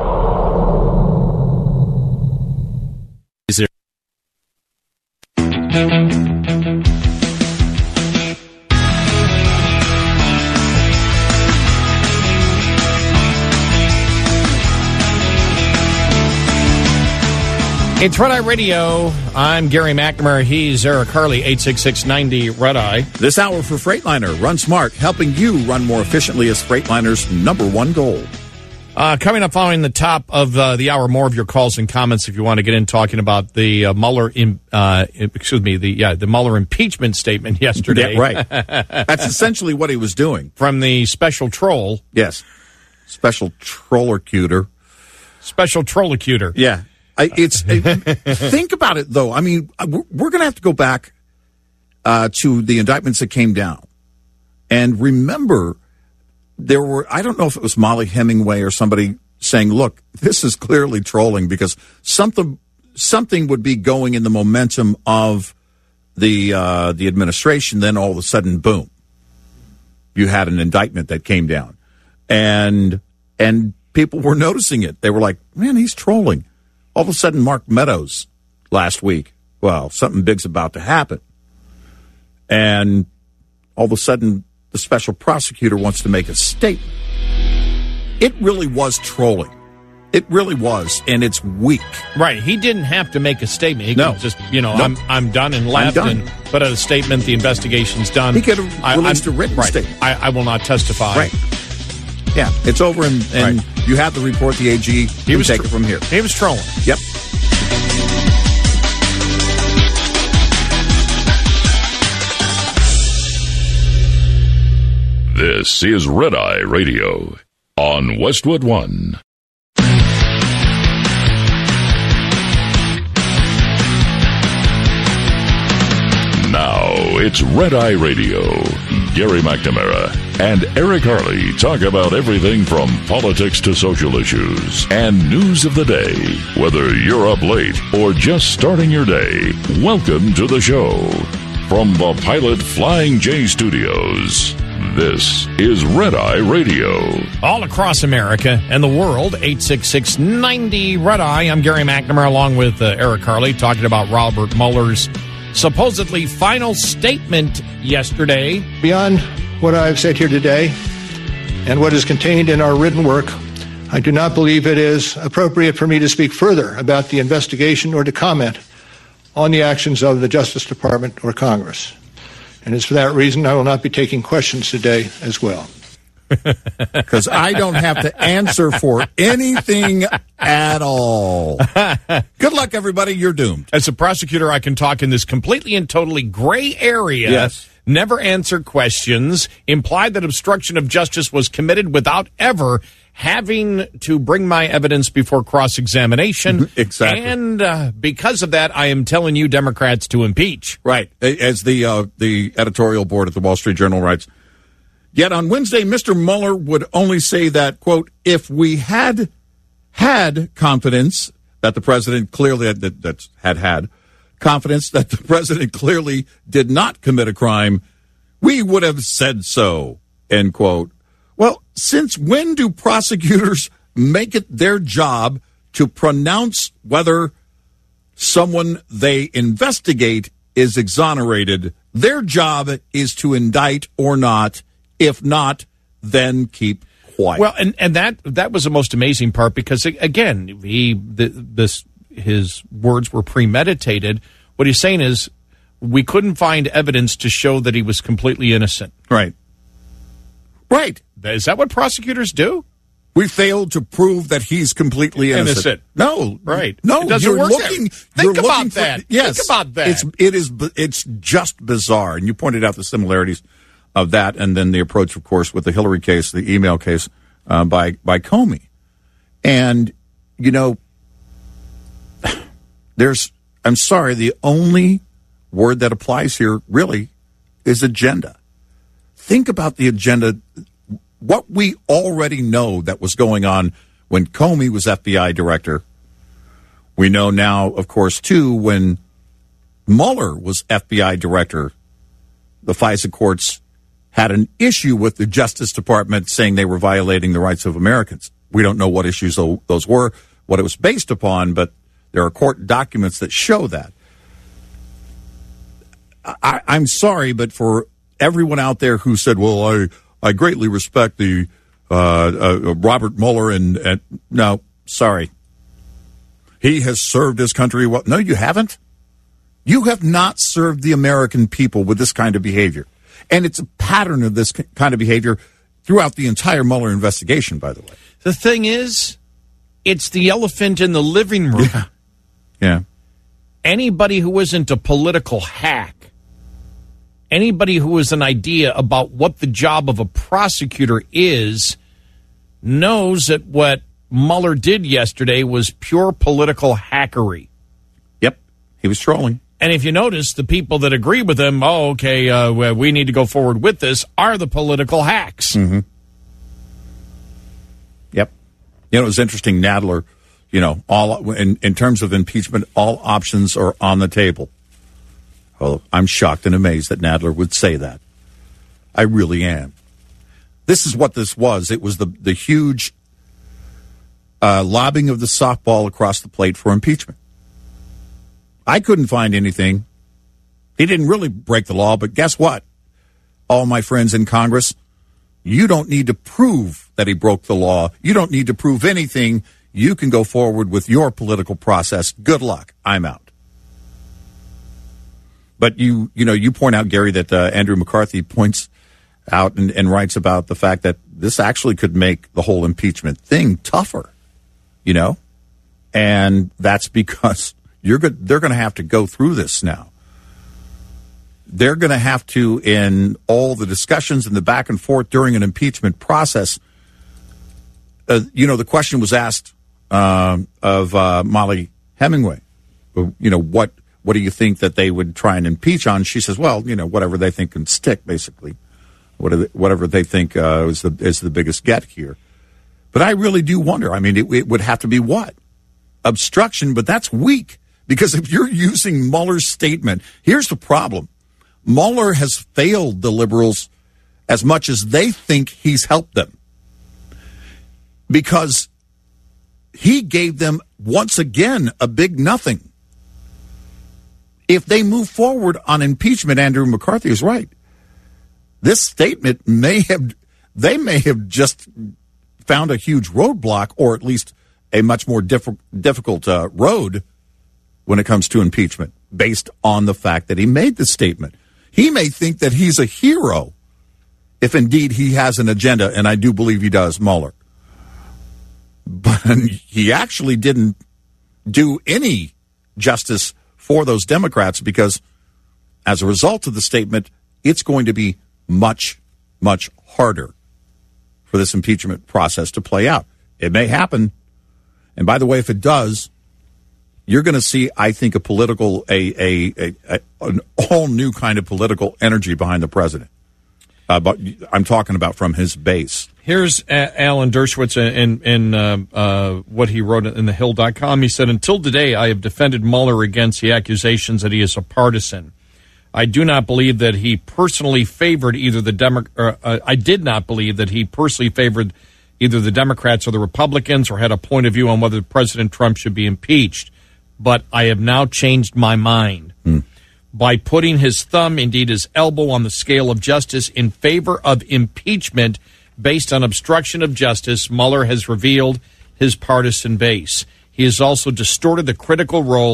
Is there It's Red Eye Radio. I'm Gary McNamara. He's Eric Harley, eight six six ninety Red Eye. This hour for Freightliner, Run Smart, helping you run more efficiently is Freightliner's number one goal. Uh, coming up following the top of uh, the hour, more of your calls and comments if you want to get in talking about the uh, Mueller, in, uh, excuse me, the yeah, the Mueller impeachment statement yesterday. Yeah, right. That's essentially what he was doing. From the special troll. Yes. Special trollercutor. Special trollercutor. Yeah. I, it's think about it, though. I mean, we're, we're going to have to go back uh, to the indictments that came down. And remember, there were, I don't know if it was Molly Hemingway or somebody saying, look, this is clearly trolling because something something would be going in the momentum of the uh, the administration. Then all of a sudden, boom, you had an indictment that came down. And and people were noticing it. They were like, man, he's trolling. All of a sudden, Mark Meadows last week, well, something big's about to happen. And all of a sudden, the special prosecutor wants to make a statement. It really was trolling. It really was, and it's weak. Right. He didn't have to make a statement. He no. could just, you know, no. I'm I'm done and left done. and put out a statement. The investigation's done. He could have released I, a written right. statement. I, I will not testify. Right. Yeah, it's over, and, and right. you have the report. The A G he can was take tr- it from here. He was trolling. Yep. This is Red Eye Radio on Westwood One. Now it's Red Eye Radio. Gary McNamara and Eric Harley talk about everything from politics to social issues and news of the day. Whether you're up late or just starting your day, welcome to the show. From the Pilot Flying J Studios, this is Red Eye Radio. All across America and the world, eight six six ninety Red Eye. I'm Gary McNamara along with uh, Eric Harley talking about Robert Mueller's supposedly final statement yesterday. Beyond what I've said here today and what is contained in our written work, I do not believe it is appropriate for me to speak further about the investigation or to comment on the actions of the Justice Department or Congress. And it's for that reason I will not be taking questions today as well. Because I don't have to answer for anything at all. Good luck, everybody. You're doomed. As a prosecutor, I can talk in this completely and totally gray area. Yes. Never answer questions, imply that obstruction of justice was committed without ever having to bring my evidence before cross-examination. Exactly. And uh, because of that, I am telling you Democrats to impeach. Right. As the uh, the editorial board at the Wall Street Journal writes, yet on Wednesday, Mister Mueller would only say that, quote, if we had had confidence that the president clearly had, that, that had had confidence that the president clearly did not commit a crime, we would have said so, end quote. Well, since when do prosecutors make it their job to pronounce whether someone they investigate is exonerated? Their job is to indict or not. If not, then keep quiet. Well, and, and that that was the most amazing part because, again, he the, this his words were premeditated. What he's saying is we couldn't find evidence to show that he was completely innocent. Right. Right. Is that what prosecutors do? We failed to prove that he's completely innocent. Innocent. No. Right. No, it doesn't you're work looking. there. You're Think about looking for, that. Yes. Think about that. It's, it is, it's just bizarre. And you pointed out the similarities of that and then the approach, of course, with the Hillary case, the email case uh, by, by Comey. And, you know, there's, I'm sorry, the only word that applies here really is agenda. Think about the agenda, what we already know that was going on when Comey was F B I director. We know now, of course, too, when Mueller was F B I director, the FISA courts had an issue with the Justice Department saying they were violating the rights of Americans. We don't know what issues those were, what it was based upon, but there are court documents that show that. I, I'm sorry, but for everyone out there who said, well, I, I greatly respect the uh, uh, Robert Mueller, and, and no, sorry. He has served his country well. No, you haven't. You have not served the American people with this kind of behavior. And it's a pattern of this kind of behavior throughout the entire Mueller investigation, by the way. The thing is, it's the elephant in the living room. Yeah. Yeah. Anybody who isn't a political hack, anybody who has an idea about what the job of a prosecutor is, knows that what Mueller did yesterday was pure political hackery. Yep. He was trolling. And if you notice, the people that agree with him, oh, okay, uh, we need to go forward with this, are the political hacks. Mm-hmm. Yep. You know, it was interesting, Nadler, you know, all in, in terms of impeachment, all options are on the table. Well, I'm shocked and amazed that Nadler would say that. I really am. This is what this was. It was the, the huge uh, lobbing of the softball across the plate for impeachment. I couldn't find anything. He didn't really break the law, but guess what? All my friends in Congress, you don't need to prove that he broke the law. You don't need to prove anything. You can go forward with your political process. Good luck. I'm out. But you, you know, you point out, Gary, that uh, Andrew McCarthy points out and, and writes about the fact that this actually could make the whole impeachment thing tougher, you know? And that's because you're good. They're going to have to go through this now. They're going to have to, in all the discussions and the back and forth during an impeachment process, uh, you know, the question was asked uh, of uh, Molly Hemingway, you know, what what do you think that they would try and impeach on? She says, well, you know, whatever they think can stick, basically. Whatever they think uh, is the is the biggest get here. But I really do wonder. I mean, it, it would have to be what? Obstruction, but that's weak. Because if you're using Mueller's statement, here's the problem. Mueller has failed the liberals as much as they think he's helped them. Because he gave them, once again, a big nothing. If they move forward on impeachment, Andrew McCarthy is right. This statement may have, they may have just found a huge roadblock, or at least a much more diff- difficult uh, road when it comes to impeachment, based on the fact that he made the statement. He may think that he's a hero if indeed he has an agenda, and I do believe he does, Mueller. But he actually didn't do any justice for those Democrats, because as a result of the statement, it's going to be much, much harder for this impeachment process to play out. It may happen. And by the way, if it does, you're going to see, I think, a political, a, a, a, a an all new kind of political energy behind the president. Uh, but I'm talking about from his base. Here's a- Alan Dershowitz in, in uh, uh, what he wrote in the Hill dot com. He said, until today, I have defended Mueller against the accusations that he is a partisan. I do not believe that he personally favored either the Demo- or, uh, I did not believe that he personally favored either the Democrats or the Republicans, or had a point of view on whether President Trump should be impeached. But I have now changed my mind. Hmm. By putting his thumb, indeed his elbow, on the scale of justice in favor of impeachment based on obstruction of justice, Mueller has revealed his partisan base. He has also distorted the critical role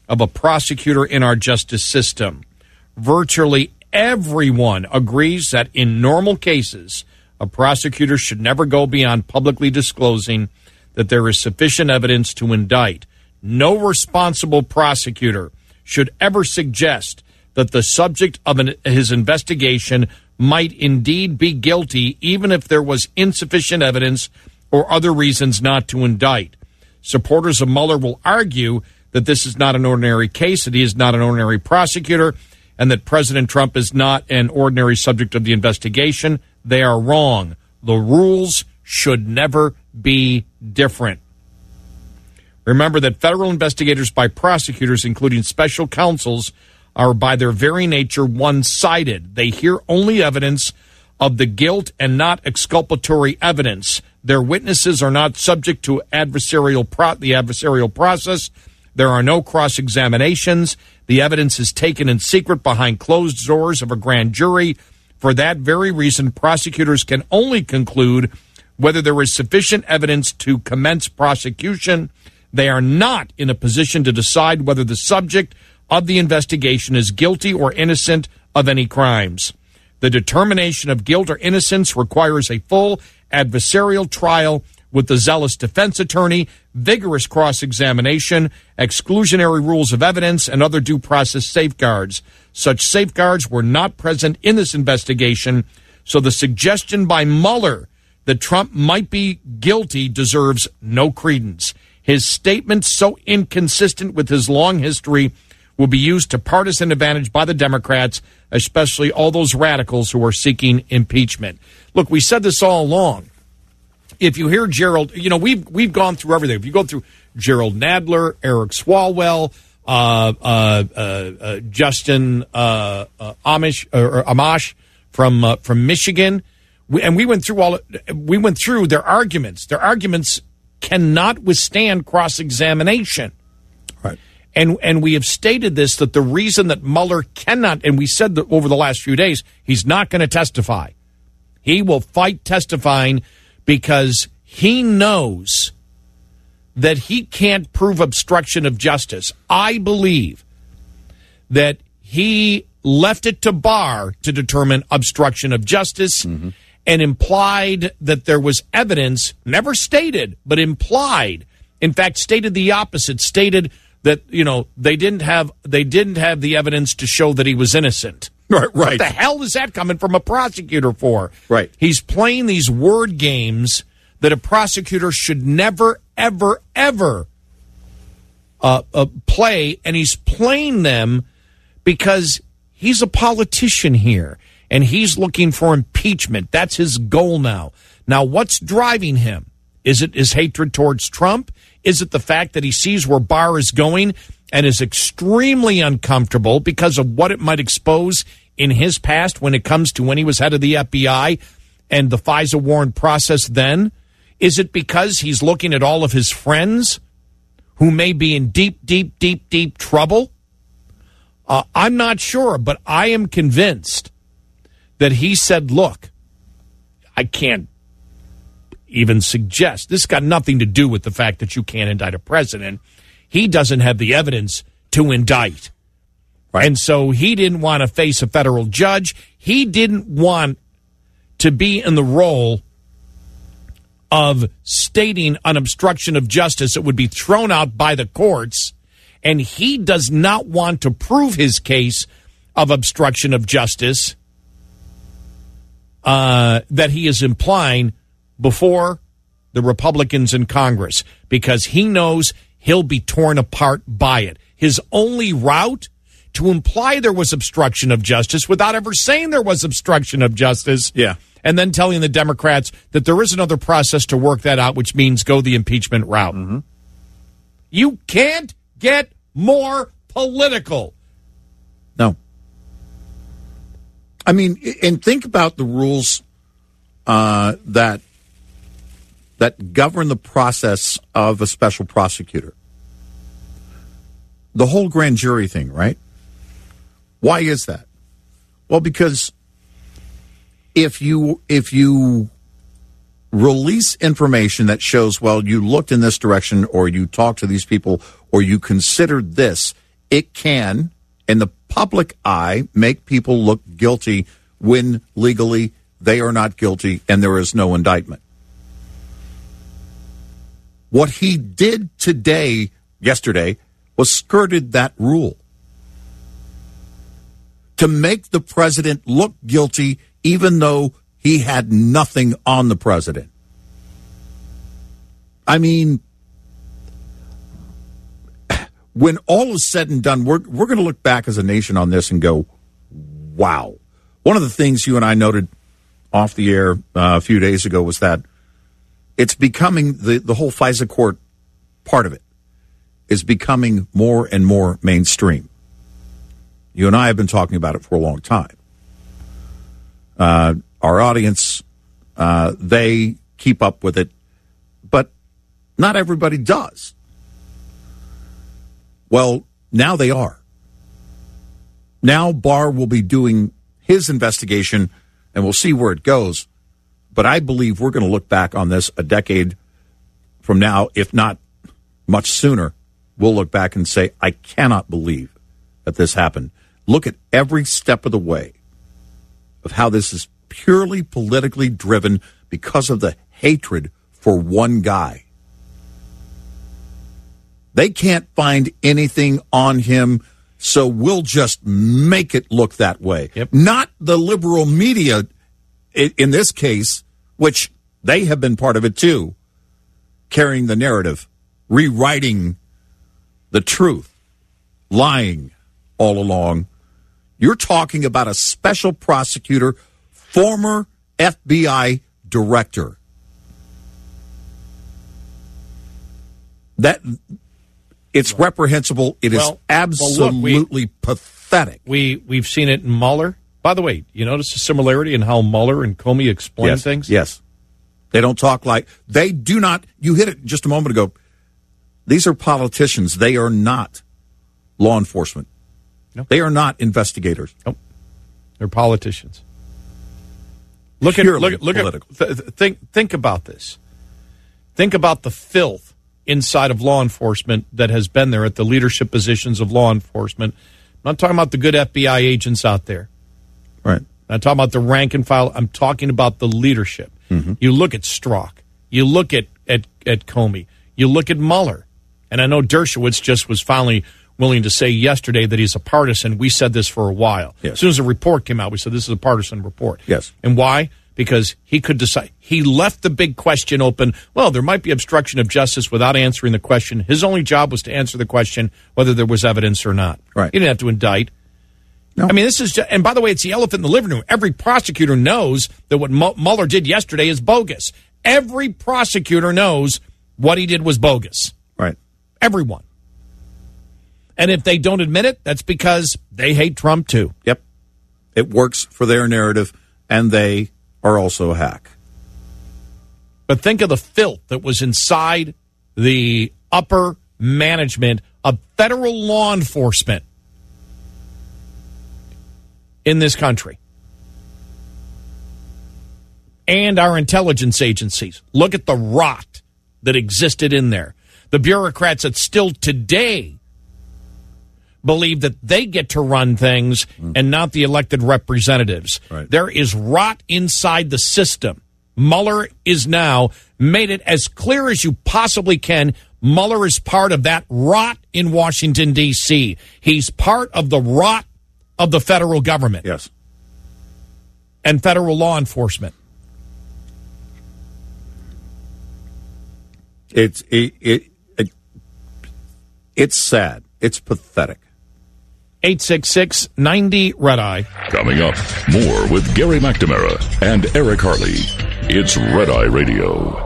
of a prosecutor in our justice system. Virtually everyone agrees that in normal cases, a prosecutor should never go beyond publicly disclosing that there is sufficient evidence to indict. No responsible prosecutor should ever suggest that the subject of an, his investigation might indeed be guilty, even if there was insufficient evidence or other reasons not to indict. Supporters of Mueller will argue that this is not an ordinary case, that he is not an ordinary prosecutor, and that President Trump is not an ordinary subject of the investigation. They are wrong. The rules should never be different. Remember that federal investigators by prosecutors, including special counsels, are by their very nature one-sided. They hear only evidence of the guilt and not exculpatory evidence. Their witnesses are not subject to adversarial pro- the adversarial process. There are no cross-examinations. The evidence is taken in secret behind closed doors of a grand jury. For that very reason, prosecutors can only conclude whether there is sufficient evidence to commence prosecution. They are not in a position to decide whether the subject of the investigation is guilty or innocent of any crimes. The determination of guilt or innocence requires a full adversarial trial with the zealous defense attorney, vigorous cross-examination, exclusionary rules of evidence, and other due process safeguards. Such safeguards were not present in this investigation, so the suggestion by Mueller that Trump might be guilty deserves no credence. His statement, so inconsistent with his long history, will be used to partisan advantage by the Democrats, especially all those radicals who are seeking impeachment. Look, we said this all along. If you hear Gerald, you know, we've we've gone through everything. If you go through Gerald Nadler, Eric Swalwell, uh, uh, uh, uh, Justin uh, uh, Amish or Amash from uh, from Michigan, we, and we went through all we went through their arguments. Their arguments cannot withstand cross-examination. Right. And and we have stated this, that the reason that Mueller cannot, and we said that over the last few days, he's not going to testify. He will fight testifying because he knows that he can't prove obstruction of justice. I believe that he left it to Barr to determine obstruction of justice, mm-hmm. and implied that there was evidence, never stated, but implied, in fact, stated the opposite, stated that, you know, they didn't have they didn't have the evidence to show that he was innocent. Right, right. What the hell is that coming from a prosecutor for? Right. He's playing these word games that a prosecutor should never, ever, ever uh, uh, play, and he's playing them because he's a politician here, and he's looking for impeachment. That's his goal now. Now, what's driving him? Is it his hatred towards Trump? Is it the fact that he sees where Barr is going and is extremely uncomfortable because of what it might expose in his past when it comes to when he was head of the F B I and the FISA warrant process then? Is it because he's looking at all of his friends who may be in deep, deep, deep, deep trouble? Uh, I'm not sure, but I am convinced that he said, look, I can't even suggest. This got nothing to do with the fact that you can't indict a president. He doesn't have the evidence to indict. Right. And so he didn't want to face a federal judge. He didn't want to be in the role of stating an obstruction of justice that would be thrown out by the courts. And he does not want to prove his case of obstruction of justice uh, that he is implying before the Republicans in Congress, because he knows he'll be torn apart by it. His only route to imply there was obstruction of justice without ever saying there was obstruction of justice, yeah, and then telling the Democrats that there is another process to work that out, which means go the impeachment route. Mm-hmm. You can't get more political. No. I mean, and think about the rules uh, that that govern the process of a special prosecutor. The whole grand jury thing, right? Why is that? Well, because if you if you release information that shows, well, you looked in this direction, or you talked to these people, or you considered this, it can, in the public eye, make people look guilty when legally they are not guilty and there is no indictment. What he did today, yesterday, was skirted that rule. To make the president look guilty even though he had nothing on the president. I mean, when all is said and done, we're we're going to look back as a nation on this and go, wow. One of the things you and I noted off the air uh, a few days ago was that it's becoming, the, the whole FISA court part of it is becoming more and more mainstream. You and I have been talking about it for a long time. Uh, our audience, uh, they keep up with it, but not everybody does. Well, now they are. Now Barr will be doing his investigation, and we'll see where it goes. But I believe we're going to look back on this a decade from now, if not much sooner. We'll look back and say, I cannot believe that this happened. Look at every step of the way of how this is purely politically driven because of the hatred for one guy. They can't find anything on him, so we'll just make it look that way. Yep. Not the liberal media, in this case, which they have been part of it too, carrying the narrative, rewriting the truth, lying all along. You're talking about a special prosecutor, former F B I director. That it's reprehensible. It well, is absolutely well, look, we, pathetic. We we've seen it in Mueller. By the way, you notice the similarity in how Mueller and Comey explain yes, things? Yes. They don't talk like, they do not, you hit it just a moment ago. These are politicians. They are not law enforcement. No. They are not investigators. Nope. They're politicians. Look Purely at look at look political. at th- think think about this. Think about the filth inside of law enforcement that has been there at the leadership positions of law enforcement. I'm not talking about the good F B I agents out there. Right. I'm talking about the rank and file. I'm talking about the leadership. Mm-hmm. You look at Strzok. You look at, at, at Comey. You look at Mueller. And I know Dershowitz just was finally willing to say yesterday that he's a partisan. We said this for a while. Yes. As soon as the report came out, we said this is a partisan report. Yes. And why? Because he could decide. He left the big question open. Well, there might be obstruction of justice without answering the question. His only job was to answer the question whether there was evidence or not. Right. He didn't have to indict. No. I mean, this is, just, and by the way, it's the elephant in the living room. Every prosecutor knows that what Mueller did yesterday is bogus. Every prosecutor knows what he did was bogus. Right. Everyone. And if they don't admit it, that's because they hate Trump too. Yep. It works for their narrative, and they are also a hack. But think of the filth that was inside the upper management of federal law enforcement in this country. And our intelligence agencies. Look at the rot that existed in there. The bureaucrats that still today believe that they get to run things mm. and not the elected representatives. Right. There is rot inside the system. Mueller is now made it as clear as you possibly can. Mueller is part of that rot in Washington, D C. He's part of the rot of the federal government. Yes. And federal law enforcement. It's it, it, it it's sad. It's pathetic. eight six six, ninety, Red Eye. Coming up, more with Gary McNamara and Eric Harley. It's Red Eye Radio.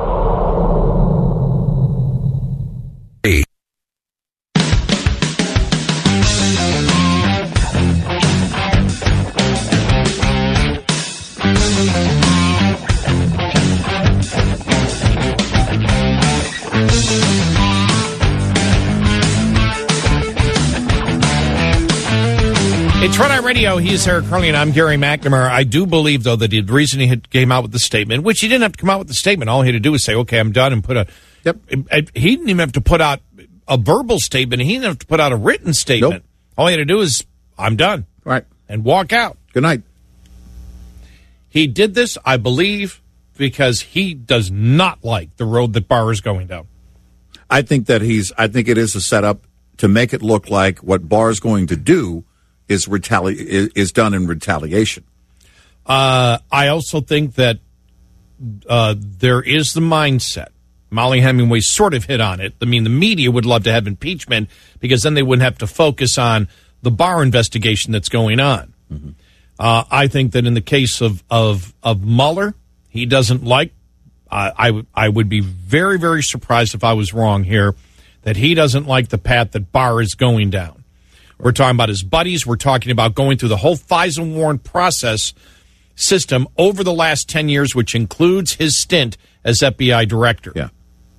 It's Red Eye Radio. He's Eric Harley, and I'm Gary McNamara. I do believe, though, that the reason he had came out with the statement, which he didn't have to come out with the statement, all he had to do was say, okay, I'm done, and put a... Yep. He didn't even have to put out a verbal statement. He didn't have to put out a written statement. Nope. All he had to do is, I'm done. Right. And walk out. Good night. He did this, I believe, because he does not like the road that Barr is going down. I think that he's, I think it is a setup to make it look like what Barr's going to do is retali- is, is done in retaliation. Uh, I also think that uh, there is the mindset. Molly Hemingway sort of hit on it. I mean, the media would love to have impeachment because then they wouldn't have to focus on the Barr investigation that's going on. Mm-hmm. Uh, I think that in the case of, of, of Mueller, he doesn't like, uh, I, w- I would be very, very surprised if I was wrong here, that he doesn't like the path that Barr is going down. We're talking about his buddies. We're talking about going through the whole FISA warrant process system over the last ten years, which includes his stint as F B I director. Yeah.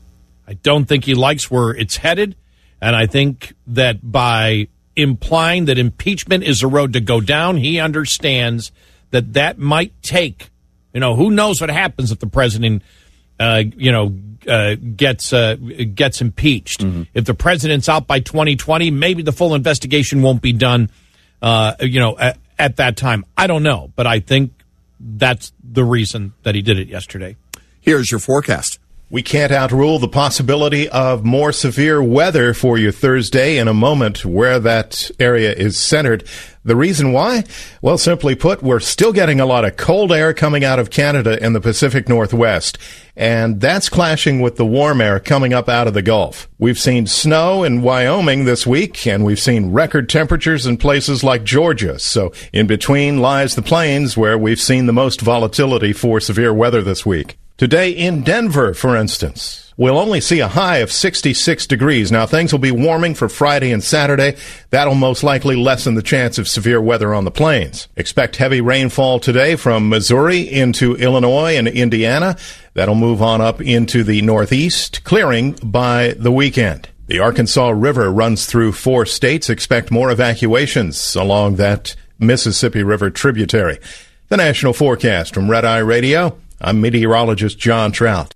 I don't think he likes where it's headed, and I think that by implying that impeachment is a road to go down, he understands that that might take, you know, who knows what happens if the president, uh, you know, uh, gets uh, gets impeached. Mm-hmm. If the president's out by twenty twenty, maybe the full investigation won't be done, uh, you know, at, at that time. I don't know, but I think that's the reason that he did it yesterday. Here's your forecast. We can't outrule the possibility of more severe weather for you Thursday in a moment where that area is centered. The reason why? Well, simply put, we're still getting a lot of cold air coming out of Canada and the Pacific Northwest, and that's clashing with the warm air coming up out of the Gulf. We've seen snow in Wyoming this week, and we've seen record temperatures in places like Georgia. So in between lies the plains where we've seen the most volatility for severe weather this week. Today in Denver, for instance, we'll only see a high of sixty-six degrees. Now, things will be warming for Friday and Saturday. That'll most likely lessen the chance of severe weather on the plains. Expect heavy rainfall today from Missouri into Illinois and Indiana. That'll move on up into the northeast, clearing by the weekend. The Arkansas River runs through four states. Expect more evacuations along that Mississippi River tributary. The national forecast from Red Eye Radio. I'm meteorologist John Trout.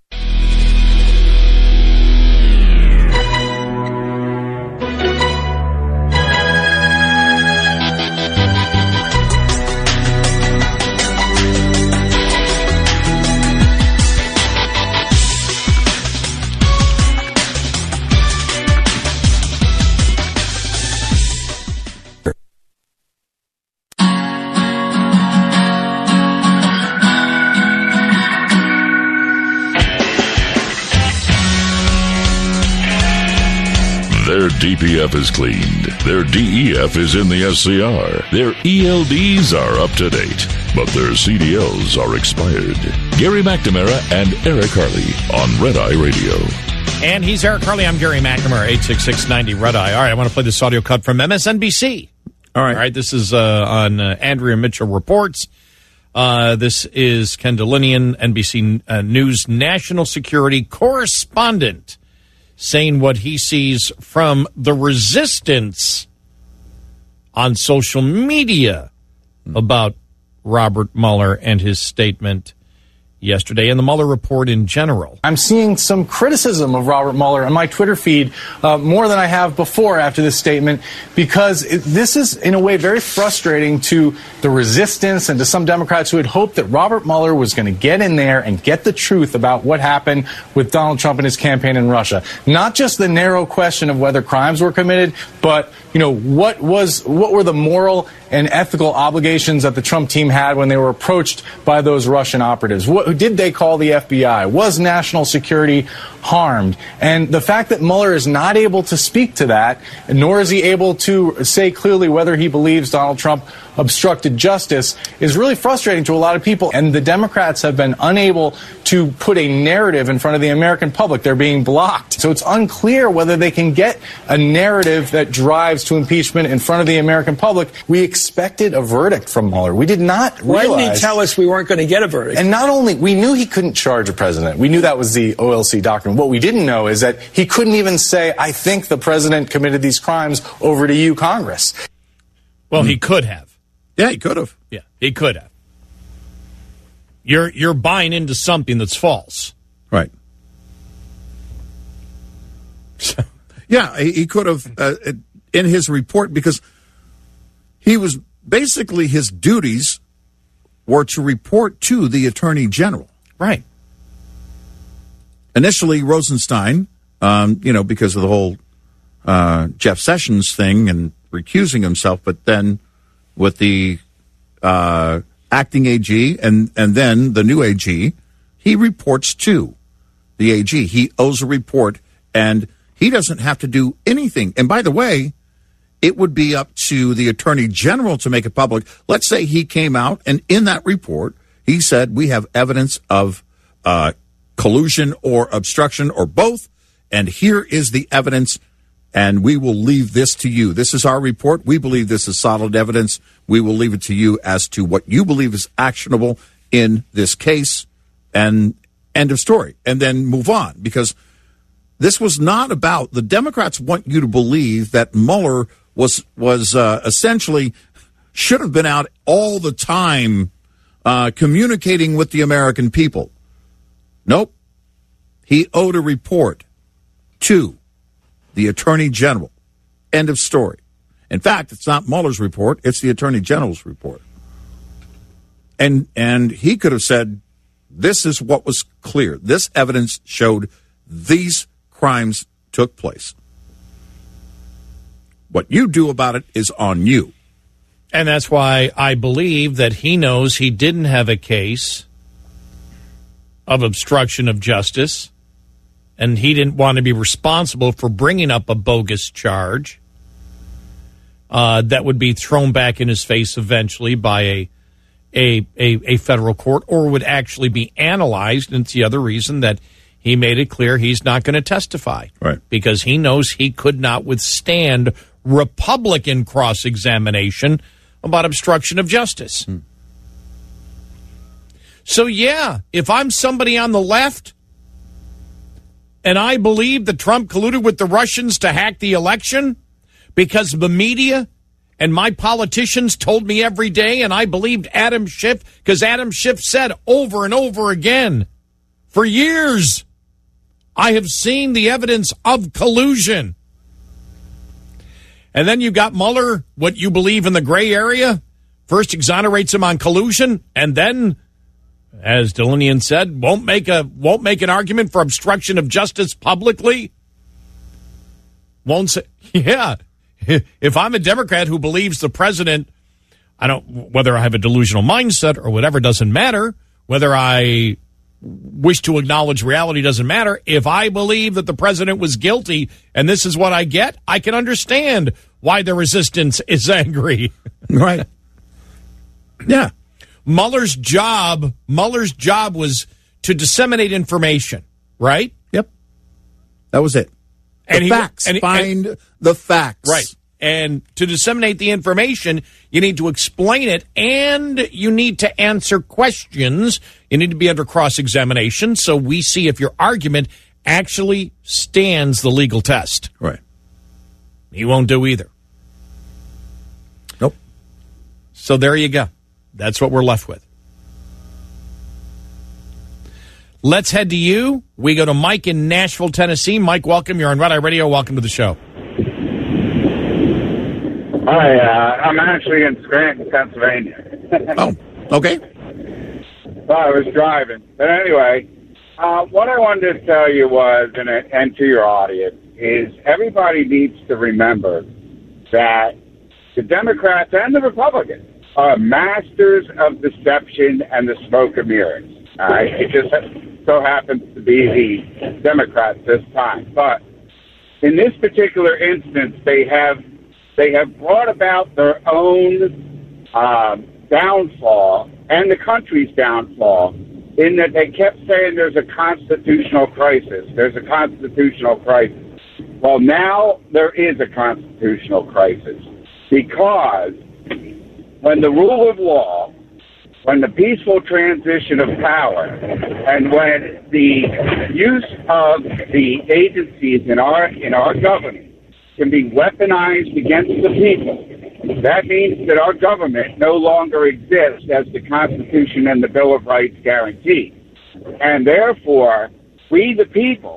Their D P F is cleaned. Their D E F is in the S C R. Their E L Ds are up to date. But their C D Ls are expired. Gary McNamara and Eric Harley on Red Eye Radio. And he's Eric Harley. I'm Gary McNamara, eight six six ninety Red Eye. All right, I want to play this audio cut from M S N B C. All right. All right, this is uh, on uh, Andrea Mitchell Reports. Uh, this is Ken Delinian, N B C uh, News national security correspondent, saying what he sees from the resistance on social media about Robert Mueller and his statement yesterday, and the Mueller report in general. I'm seeing some criticism of Robert Mueller on my Twitter feed, uh, more than I have before after this statement, because it, this is, in a way, very frustrating to the resistance and to some Democrats who had hoped that Robert Mueller was going to get in there and get the truth about what happened with Donald Trump and his campaign in Russia. Not just the narrow question of whether crimes were committed, but, you know, what was, what were the moral and ethical obligations that the Trump team had when they were approached by those Russian operatives? What, did they call the F B I? Was national security harmed? And the fact that Mueller is not able to speak to that, nor is he able to say clearly whether he believes Donald Trump obstructed justice, is really frustrating to a lot of people. And the Democrats have been unable to put a narrative in front of the American public. They're being blocked. So it's unclear whether they can get a narrative that drives to impeachment in front of the American public. We expected a verdict from Mueller. We did not realize... Why didn't he tell us we weren't going to get a verdict? And not only, we knew he couldn't charge a president. We knew that was the O L C doctrine. What we didn't know is that he couldn't even say, I think the president committed these crimes, over to you, Congress. Well, mm-hmm. he could have. Yeah, he could have. Yeah, he could have. You're you're buying into something that's false. Right. Yeah, he, he could have, uh, in his report, because he was basically, his duties were to report to the Attorney General. Right. Initially, Rosenstein, um, you know, because of the whole uh, Jeff Sessions thing and recusing himself, but then with the uh, acting A G and, and then the new A G, he reports to the A G. He owes a report, and he doesn't have to do anything. And by the way, it would be up to the Attorney General to make it public. Let's say he came out, and in that report, he said, we have evidence of uh, collusion or obstruction or both, and here is the evidence, and we will leave this to you. This is our report. We believe this is solid evidence. We will leave it to you as to what you believe is actionable in this case, and end of story, and then move on, because this was not about, the Democrats want you to believe that Mueller was was uh, essentially should have been out all the time uh, communicating with the American people. Nope. He owed a report to the Attorney General. End of story. In fact, it's not Mueller's report, it's the Attorney General's report. And and he could have said, this is what was clear. This evidence showed these crimes took place. What you do about it is on you. And that's why I believe that he knows he didn't have a case of obstruction of justice, and he didn't want to be responsible for bringing up a bogus charge uh, that would be thrown back in his face eventually by a, a, a, a federal court, or would actually be analyzed. And it's the other reason that he made it clear he's not going to testify. Right. Because he knows he could not withstand Republican cross-examination about obstruction of justice. Hmm. So, yeah, if I'm somebody on the left and I believe that Trump colluded with the Russians to hack the election because the media and my politicians told me every day, and I believed Adam Schiff because Adam Schiff said over and over again for years, I have seen the evidence of collusion. And then you got Mueller, what you believe in the gray area, first exonerates him on collusion, and then, as Delinian said, won't make a won't make an argument for obstruction of justice publicly. Won't say, yeah. If I'm a Democrat who believes the president, I don't, whether I have a delusional mindset or whatever, doesn't matter. Whether I wish to acknowledge reality doesn't matter. If I believe that the president was guilty and this is what I get, I can understand why the resistance is angry. Right. Yeah. Mueller's job, Mueller's job was to disseminate information, right? Yep. That was it. The and facts. He, and, Find and, the facts. Right. And to disseminate the information, you need to explain it, and you need to answer questions. You need to be under cross-examination, so we see if your argument actually stands the legal test. Right. He won't do either. Nope. So there you go. That's what we're left with. Let's head to you. We go to Mike in Nashville, Tennessee. Mike, welcome. You're on Red Eye Radio. Welcome to the show. Hi, uh, I'm actually in Scranton, Pennsylvania. Oh, okay. Well, I was driving. But anyway, uh, what I wanted to tell you was, and, and to your audience, is everybody needs to remember that the Democrats and the Republicans are masters of deception and the smoke and mirrors. All right? It just so happens to be the Democrats this time. But in this particular instance, they have They have brought about their own um, downfall and the country's downfall in that they kept saying there's a constitutional crisis. There's a constitutional crisis. Well, now there is a constitutional crisis because when the rule of law, when the peaceful transition of power, and when the use of the agencies in our in our government can be weaponized against the people, that means that our government no longer exists as the Constitution and the Bill of Rights guarantee. And therefore, we the people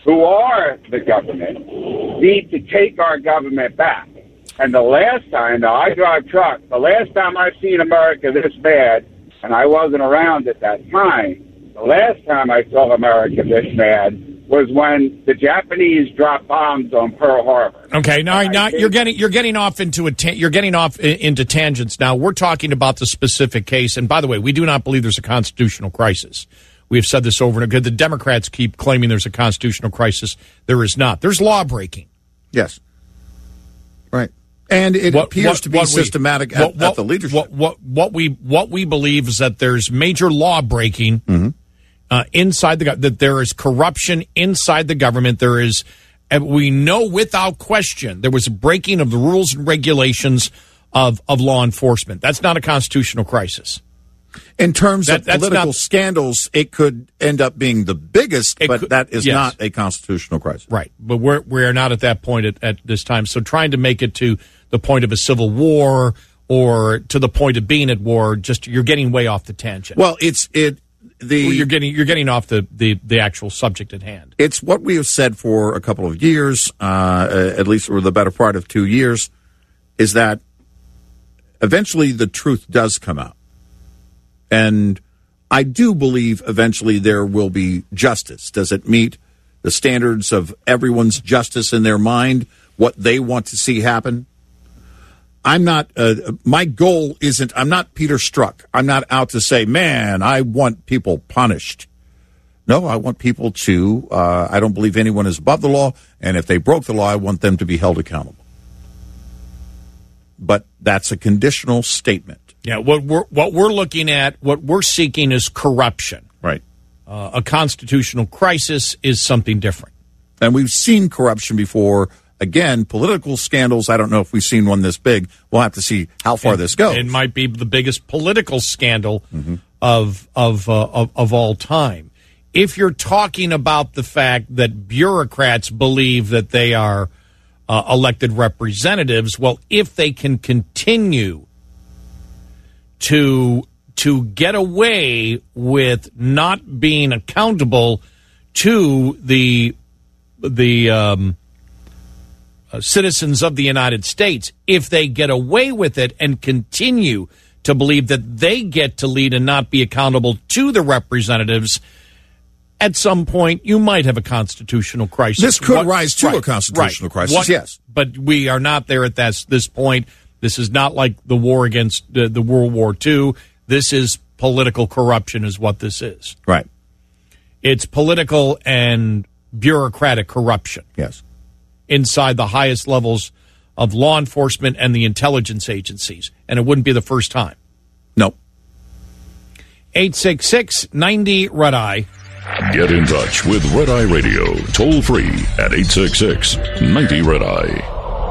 who are the government, need to take our government back. And the last time, now I drive truck, the last time I've seen America this bad, and I wasn't around at that time, the last time I saw America this bad was when the Japanese dropped bombs on Pearl Harbor. Okay, now, now you're getting you're getting off into a ta- you're getting off i- into tangents. Now we're talking about the specific case, and by the way, we do not believe there's a constitutional crisis. We have said this over and again. The Democrats keep claiming there's a constitutional crisis. There is not. There's law breaking. Yes, right, and it What- appears what- to be what we- systematic what- at, what- at the leadership. What, what what we what we believe is that there's major law breaking. Mm-hmm. Uh, inside the that there is corruption inside the government. There is, and we know without question, there was a breaking of the rules and regulations of of law enforcement. That's not a constitutional crisis. In terms That- of that's political not- scandals, it could end up being the biggest, It but could- that is yes. not a constitutional crisis. Right, but we're we're not at that point at, at this time. So trying to make it to the point of a civil war or to the point of being at war, just you're getting way off the tangent. Well, it's it the Well, you're getting you're getting off the, the, the actual subject at hand. It's what we have said for a couple of years, uh, at least for the better part of two years, is that eventually the truth does come out. And I do believe eventually there will be justice. Does it meet the standards of everyone's justice in their mind, what they want to see happen? I'm not, uh, my goal isn't, I'm not Peter Strzok. I'm not out to say, man, I want people punished. No, I want people to, uh, I don't believe anyone is above the law, and if they broke the law, I want them to be held accountable. But that's a conditional statement. Yeah, what we're what we're looking at, what we're seeking is corruption. Right. Uh, a constitutional crisis is something different. And we've seen corruption before. Again, political scandals, I don't know if we've seen one this big. We'll have to see how far And this goes. It might be the biggest political scandal Mm-hmm. of of, uh, of of all time. If you're talking about the fact that bureaucrats believe that they are uh, elected representatives, well, if they can continue to to get away with not being accountable to the the um, uh, citizens of the United States, if they get away with it and continue to believe that they get to lead and not be accountable to the representatives, at some point you might have a constitutional crisis. This could What- rise to right, a constitutional right. crisis, What- yes. But we are not there at this, this point. This is not like the war against uh, the World War Two. This is political corruption is what this is. Right. It's political and bureaucratic corruption. Yes. Inside the highest levels of law enforcement and the intelligence agencies. And it wouldn't be the first time. No. eight six six, ninety, Red Eye. Get in touch with Red Eye Radio, toll free at eight six six, ninety, Red Eye.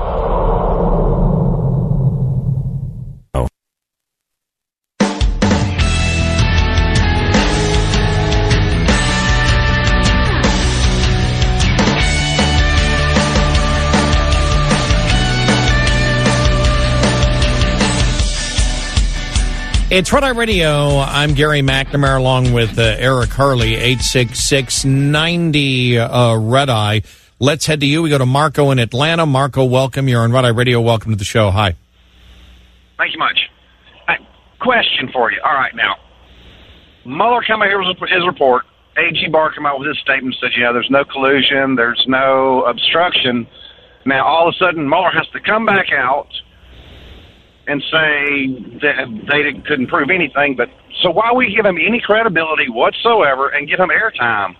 It's Red Eye Radio. I'm Gary McNamara along with uh, Eric Harley, eight six six, ninety, uh, Red Eye. Let's head to you. We go to Marco in Atlanta. Marco, welcome. You're on Red Eye Radio. Welcome to the show. Hi. Thank you much. Uh, question for you. All right, now, Mueller came out here with his report. A G Barr came out with his statement and said, you know, there's no collusion, there's no obstruction. Now, all of a sudden, Mueller has to come back out and say that they couldn't prove anything. But so why we give him any credibility whatsoever and give him airtime?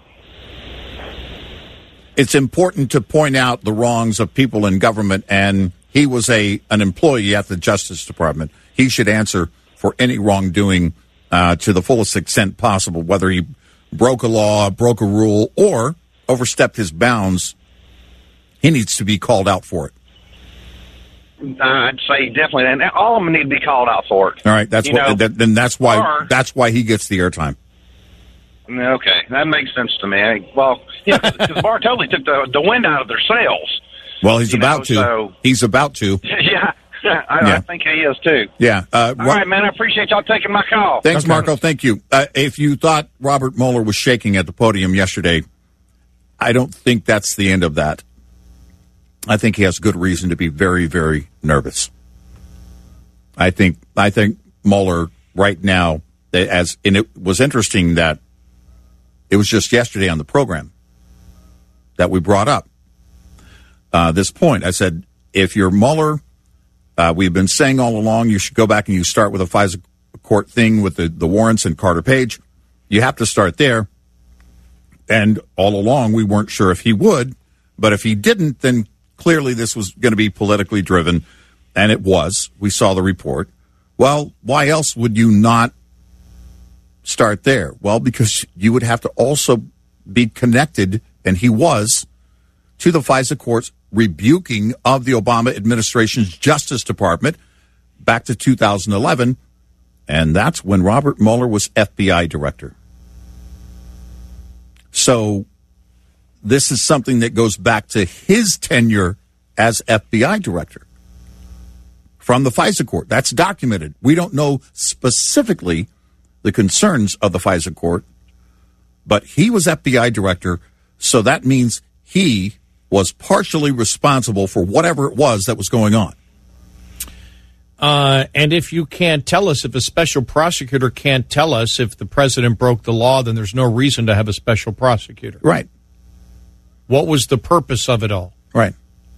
It's important to point out the wrongs of people in government, and he was a an employee at the Justice Department. He should answer for any wrongdoing uh, to the fullest extent possible, whether he broke a law, broke a rule, or overstepped his bounds. He needs to be called out for it. Uh, I'd say definitely, and all of them need to be called out for it. All right, that's You what. know, That, then that's why. or- that's why he gets the airtime. Okay, that makes sense to me. I, well, yeah, because Barr totally took the, the wind out of their sails. Well, he's You about know, to. so- He's about to. yeah, I, Yeah. I think he is too. Yeah. Uh, All right, man. I appreciate y'all taking my call. Thanks, Marco. Thank you. Uh, if you thought Robert Mueller was shaking at the podium yesterday, I don't think that's the end of that. I think he has good reason to be very, very nervous. I think I think Mueller right now, as and it was interesting that it was just yesterday on the program that we brought up uh, this point. I said, if you're Mueller, uh, we've been saying all along you should go back and you start with a FISA court thing with the, the warrants and Carter Page. You have to start there. And all along, we weren't sure if he would. But if he didn't, then clearly this was going to be politically driven. And it was. We saw the report. Well, why else would you not start there? Well, because you would have to also be connected, and he was, to the FISA court's rebuking of the Obama administration's Justice Department back to two thousand eleven. And that's when Robert Mueller was F B I director. So this is something that goes back to his tenure as F B I director from the FISA court. That's documented. We don't know specifically the concerns of the FISA court, but he was F B I director, so that means he was partially responsible for whatever it was that was going on. Uh, and if you can't tell us, if a special prosecutor can't tell us if the president broke the law, then there's no reason to have a special prosecutor. Right. What was the purpose of it all? Right.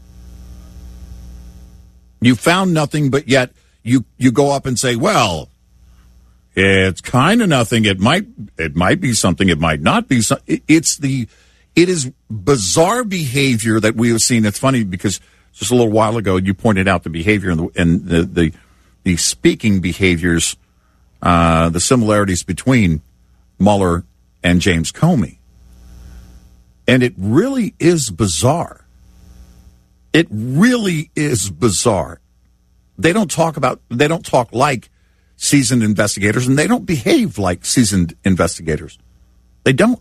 You found nothing, but yet you, you go up and say, well, it's kind of nothing. It might it might be something. It might not be something. It's the it is bizarre behavior that we have seen. It's funny because just a little while ago, you pointed out the behavior and the and the the, the speaking behaviors, uh, the similarities between Mueller and James Comey. And it really is bizarre. It really is bizarre. They don't talk about, they don't talk like seasoned investigators, and they don't behave like seasoned investigators. They don't.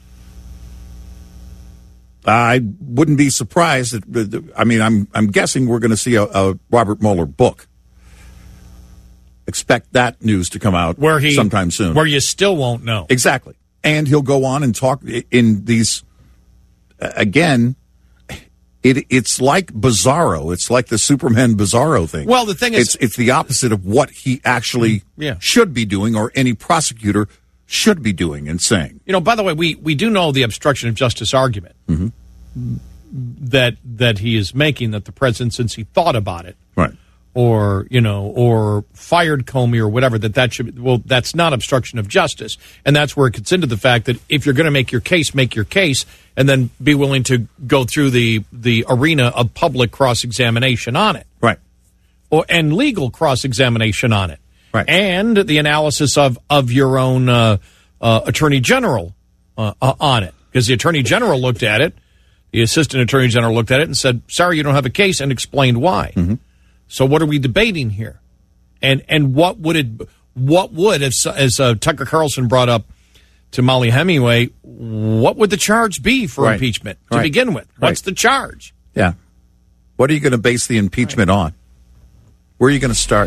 I wouldn't be surprised that, I mean, I'm I'm guessing we're going to see a, a Robert Mueller book. Expect that news to come out where he, sometime soon. Where you still won't know. Exactly. And he'll go on and talk in these, again, it it's like Bizarro. It's like the Superman Bizarro thing. Well, the thing is, it's, it's the opposite of what he actually yeah. should be doing, or any prosecutor should be doing and saying. You know, by the way, we, we do know the obstruction of justice argument mm-hmm. that that he is making, that the president, since he thought about it, right, or you know, or fired Comey or whatever, that that should, well, that's not obstruction of justice, and that's where it gets into the fact that if you're going to make your case, make your case, and then be willing to go through the the arena of public cross examination on it, right, or and legal cross examination on it. Right. And the analysis of, of your own uh, uh, attorney general uh, uh, on it. Because the attorney general looked at it, the assistant attorney general looked at it and said, sorry, you don't have a case, and explained why. Mm-hmm. So what are we debating here? And and what would it, what would, as, as uh, Tucker Carlson brought up to Molly Hemingway, what would the charge be for right. impeachment to right. begin with? What's right. the charge? Yeah. What are you going to base the impeachment right. on? Where are you going to start?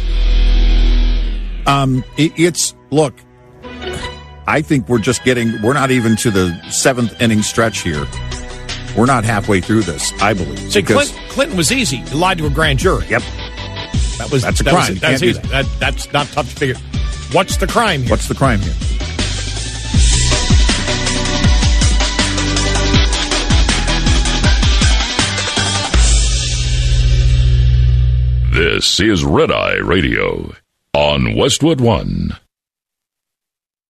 Um, it, it's, look, I think we're just getting, we're not even to the seventh inning stretch here. We're not halfway through this, I believe. See, Clinton, Clinton was easy. He lied to a grand jury. Yep. That was, that's a that crime. Was, that's easy. That. That, that's not tough to figure. What's the crime here? What's the crime here? This is Red Eye Radio on Westwood One.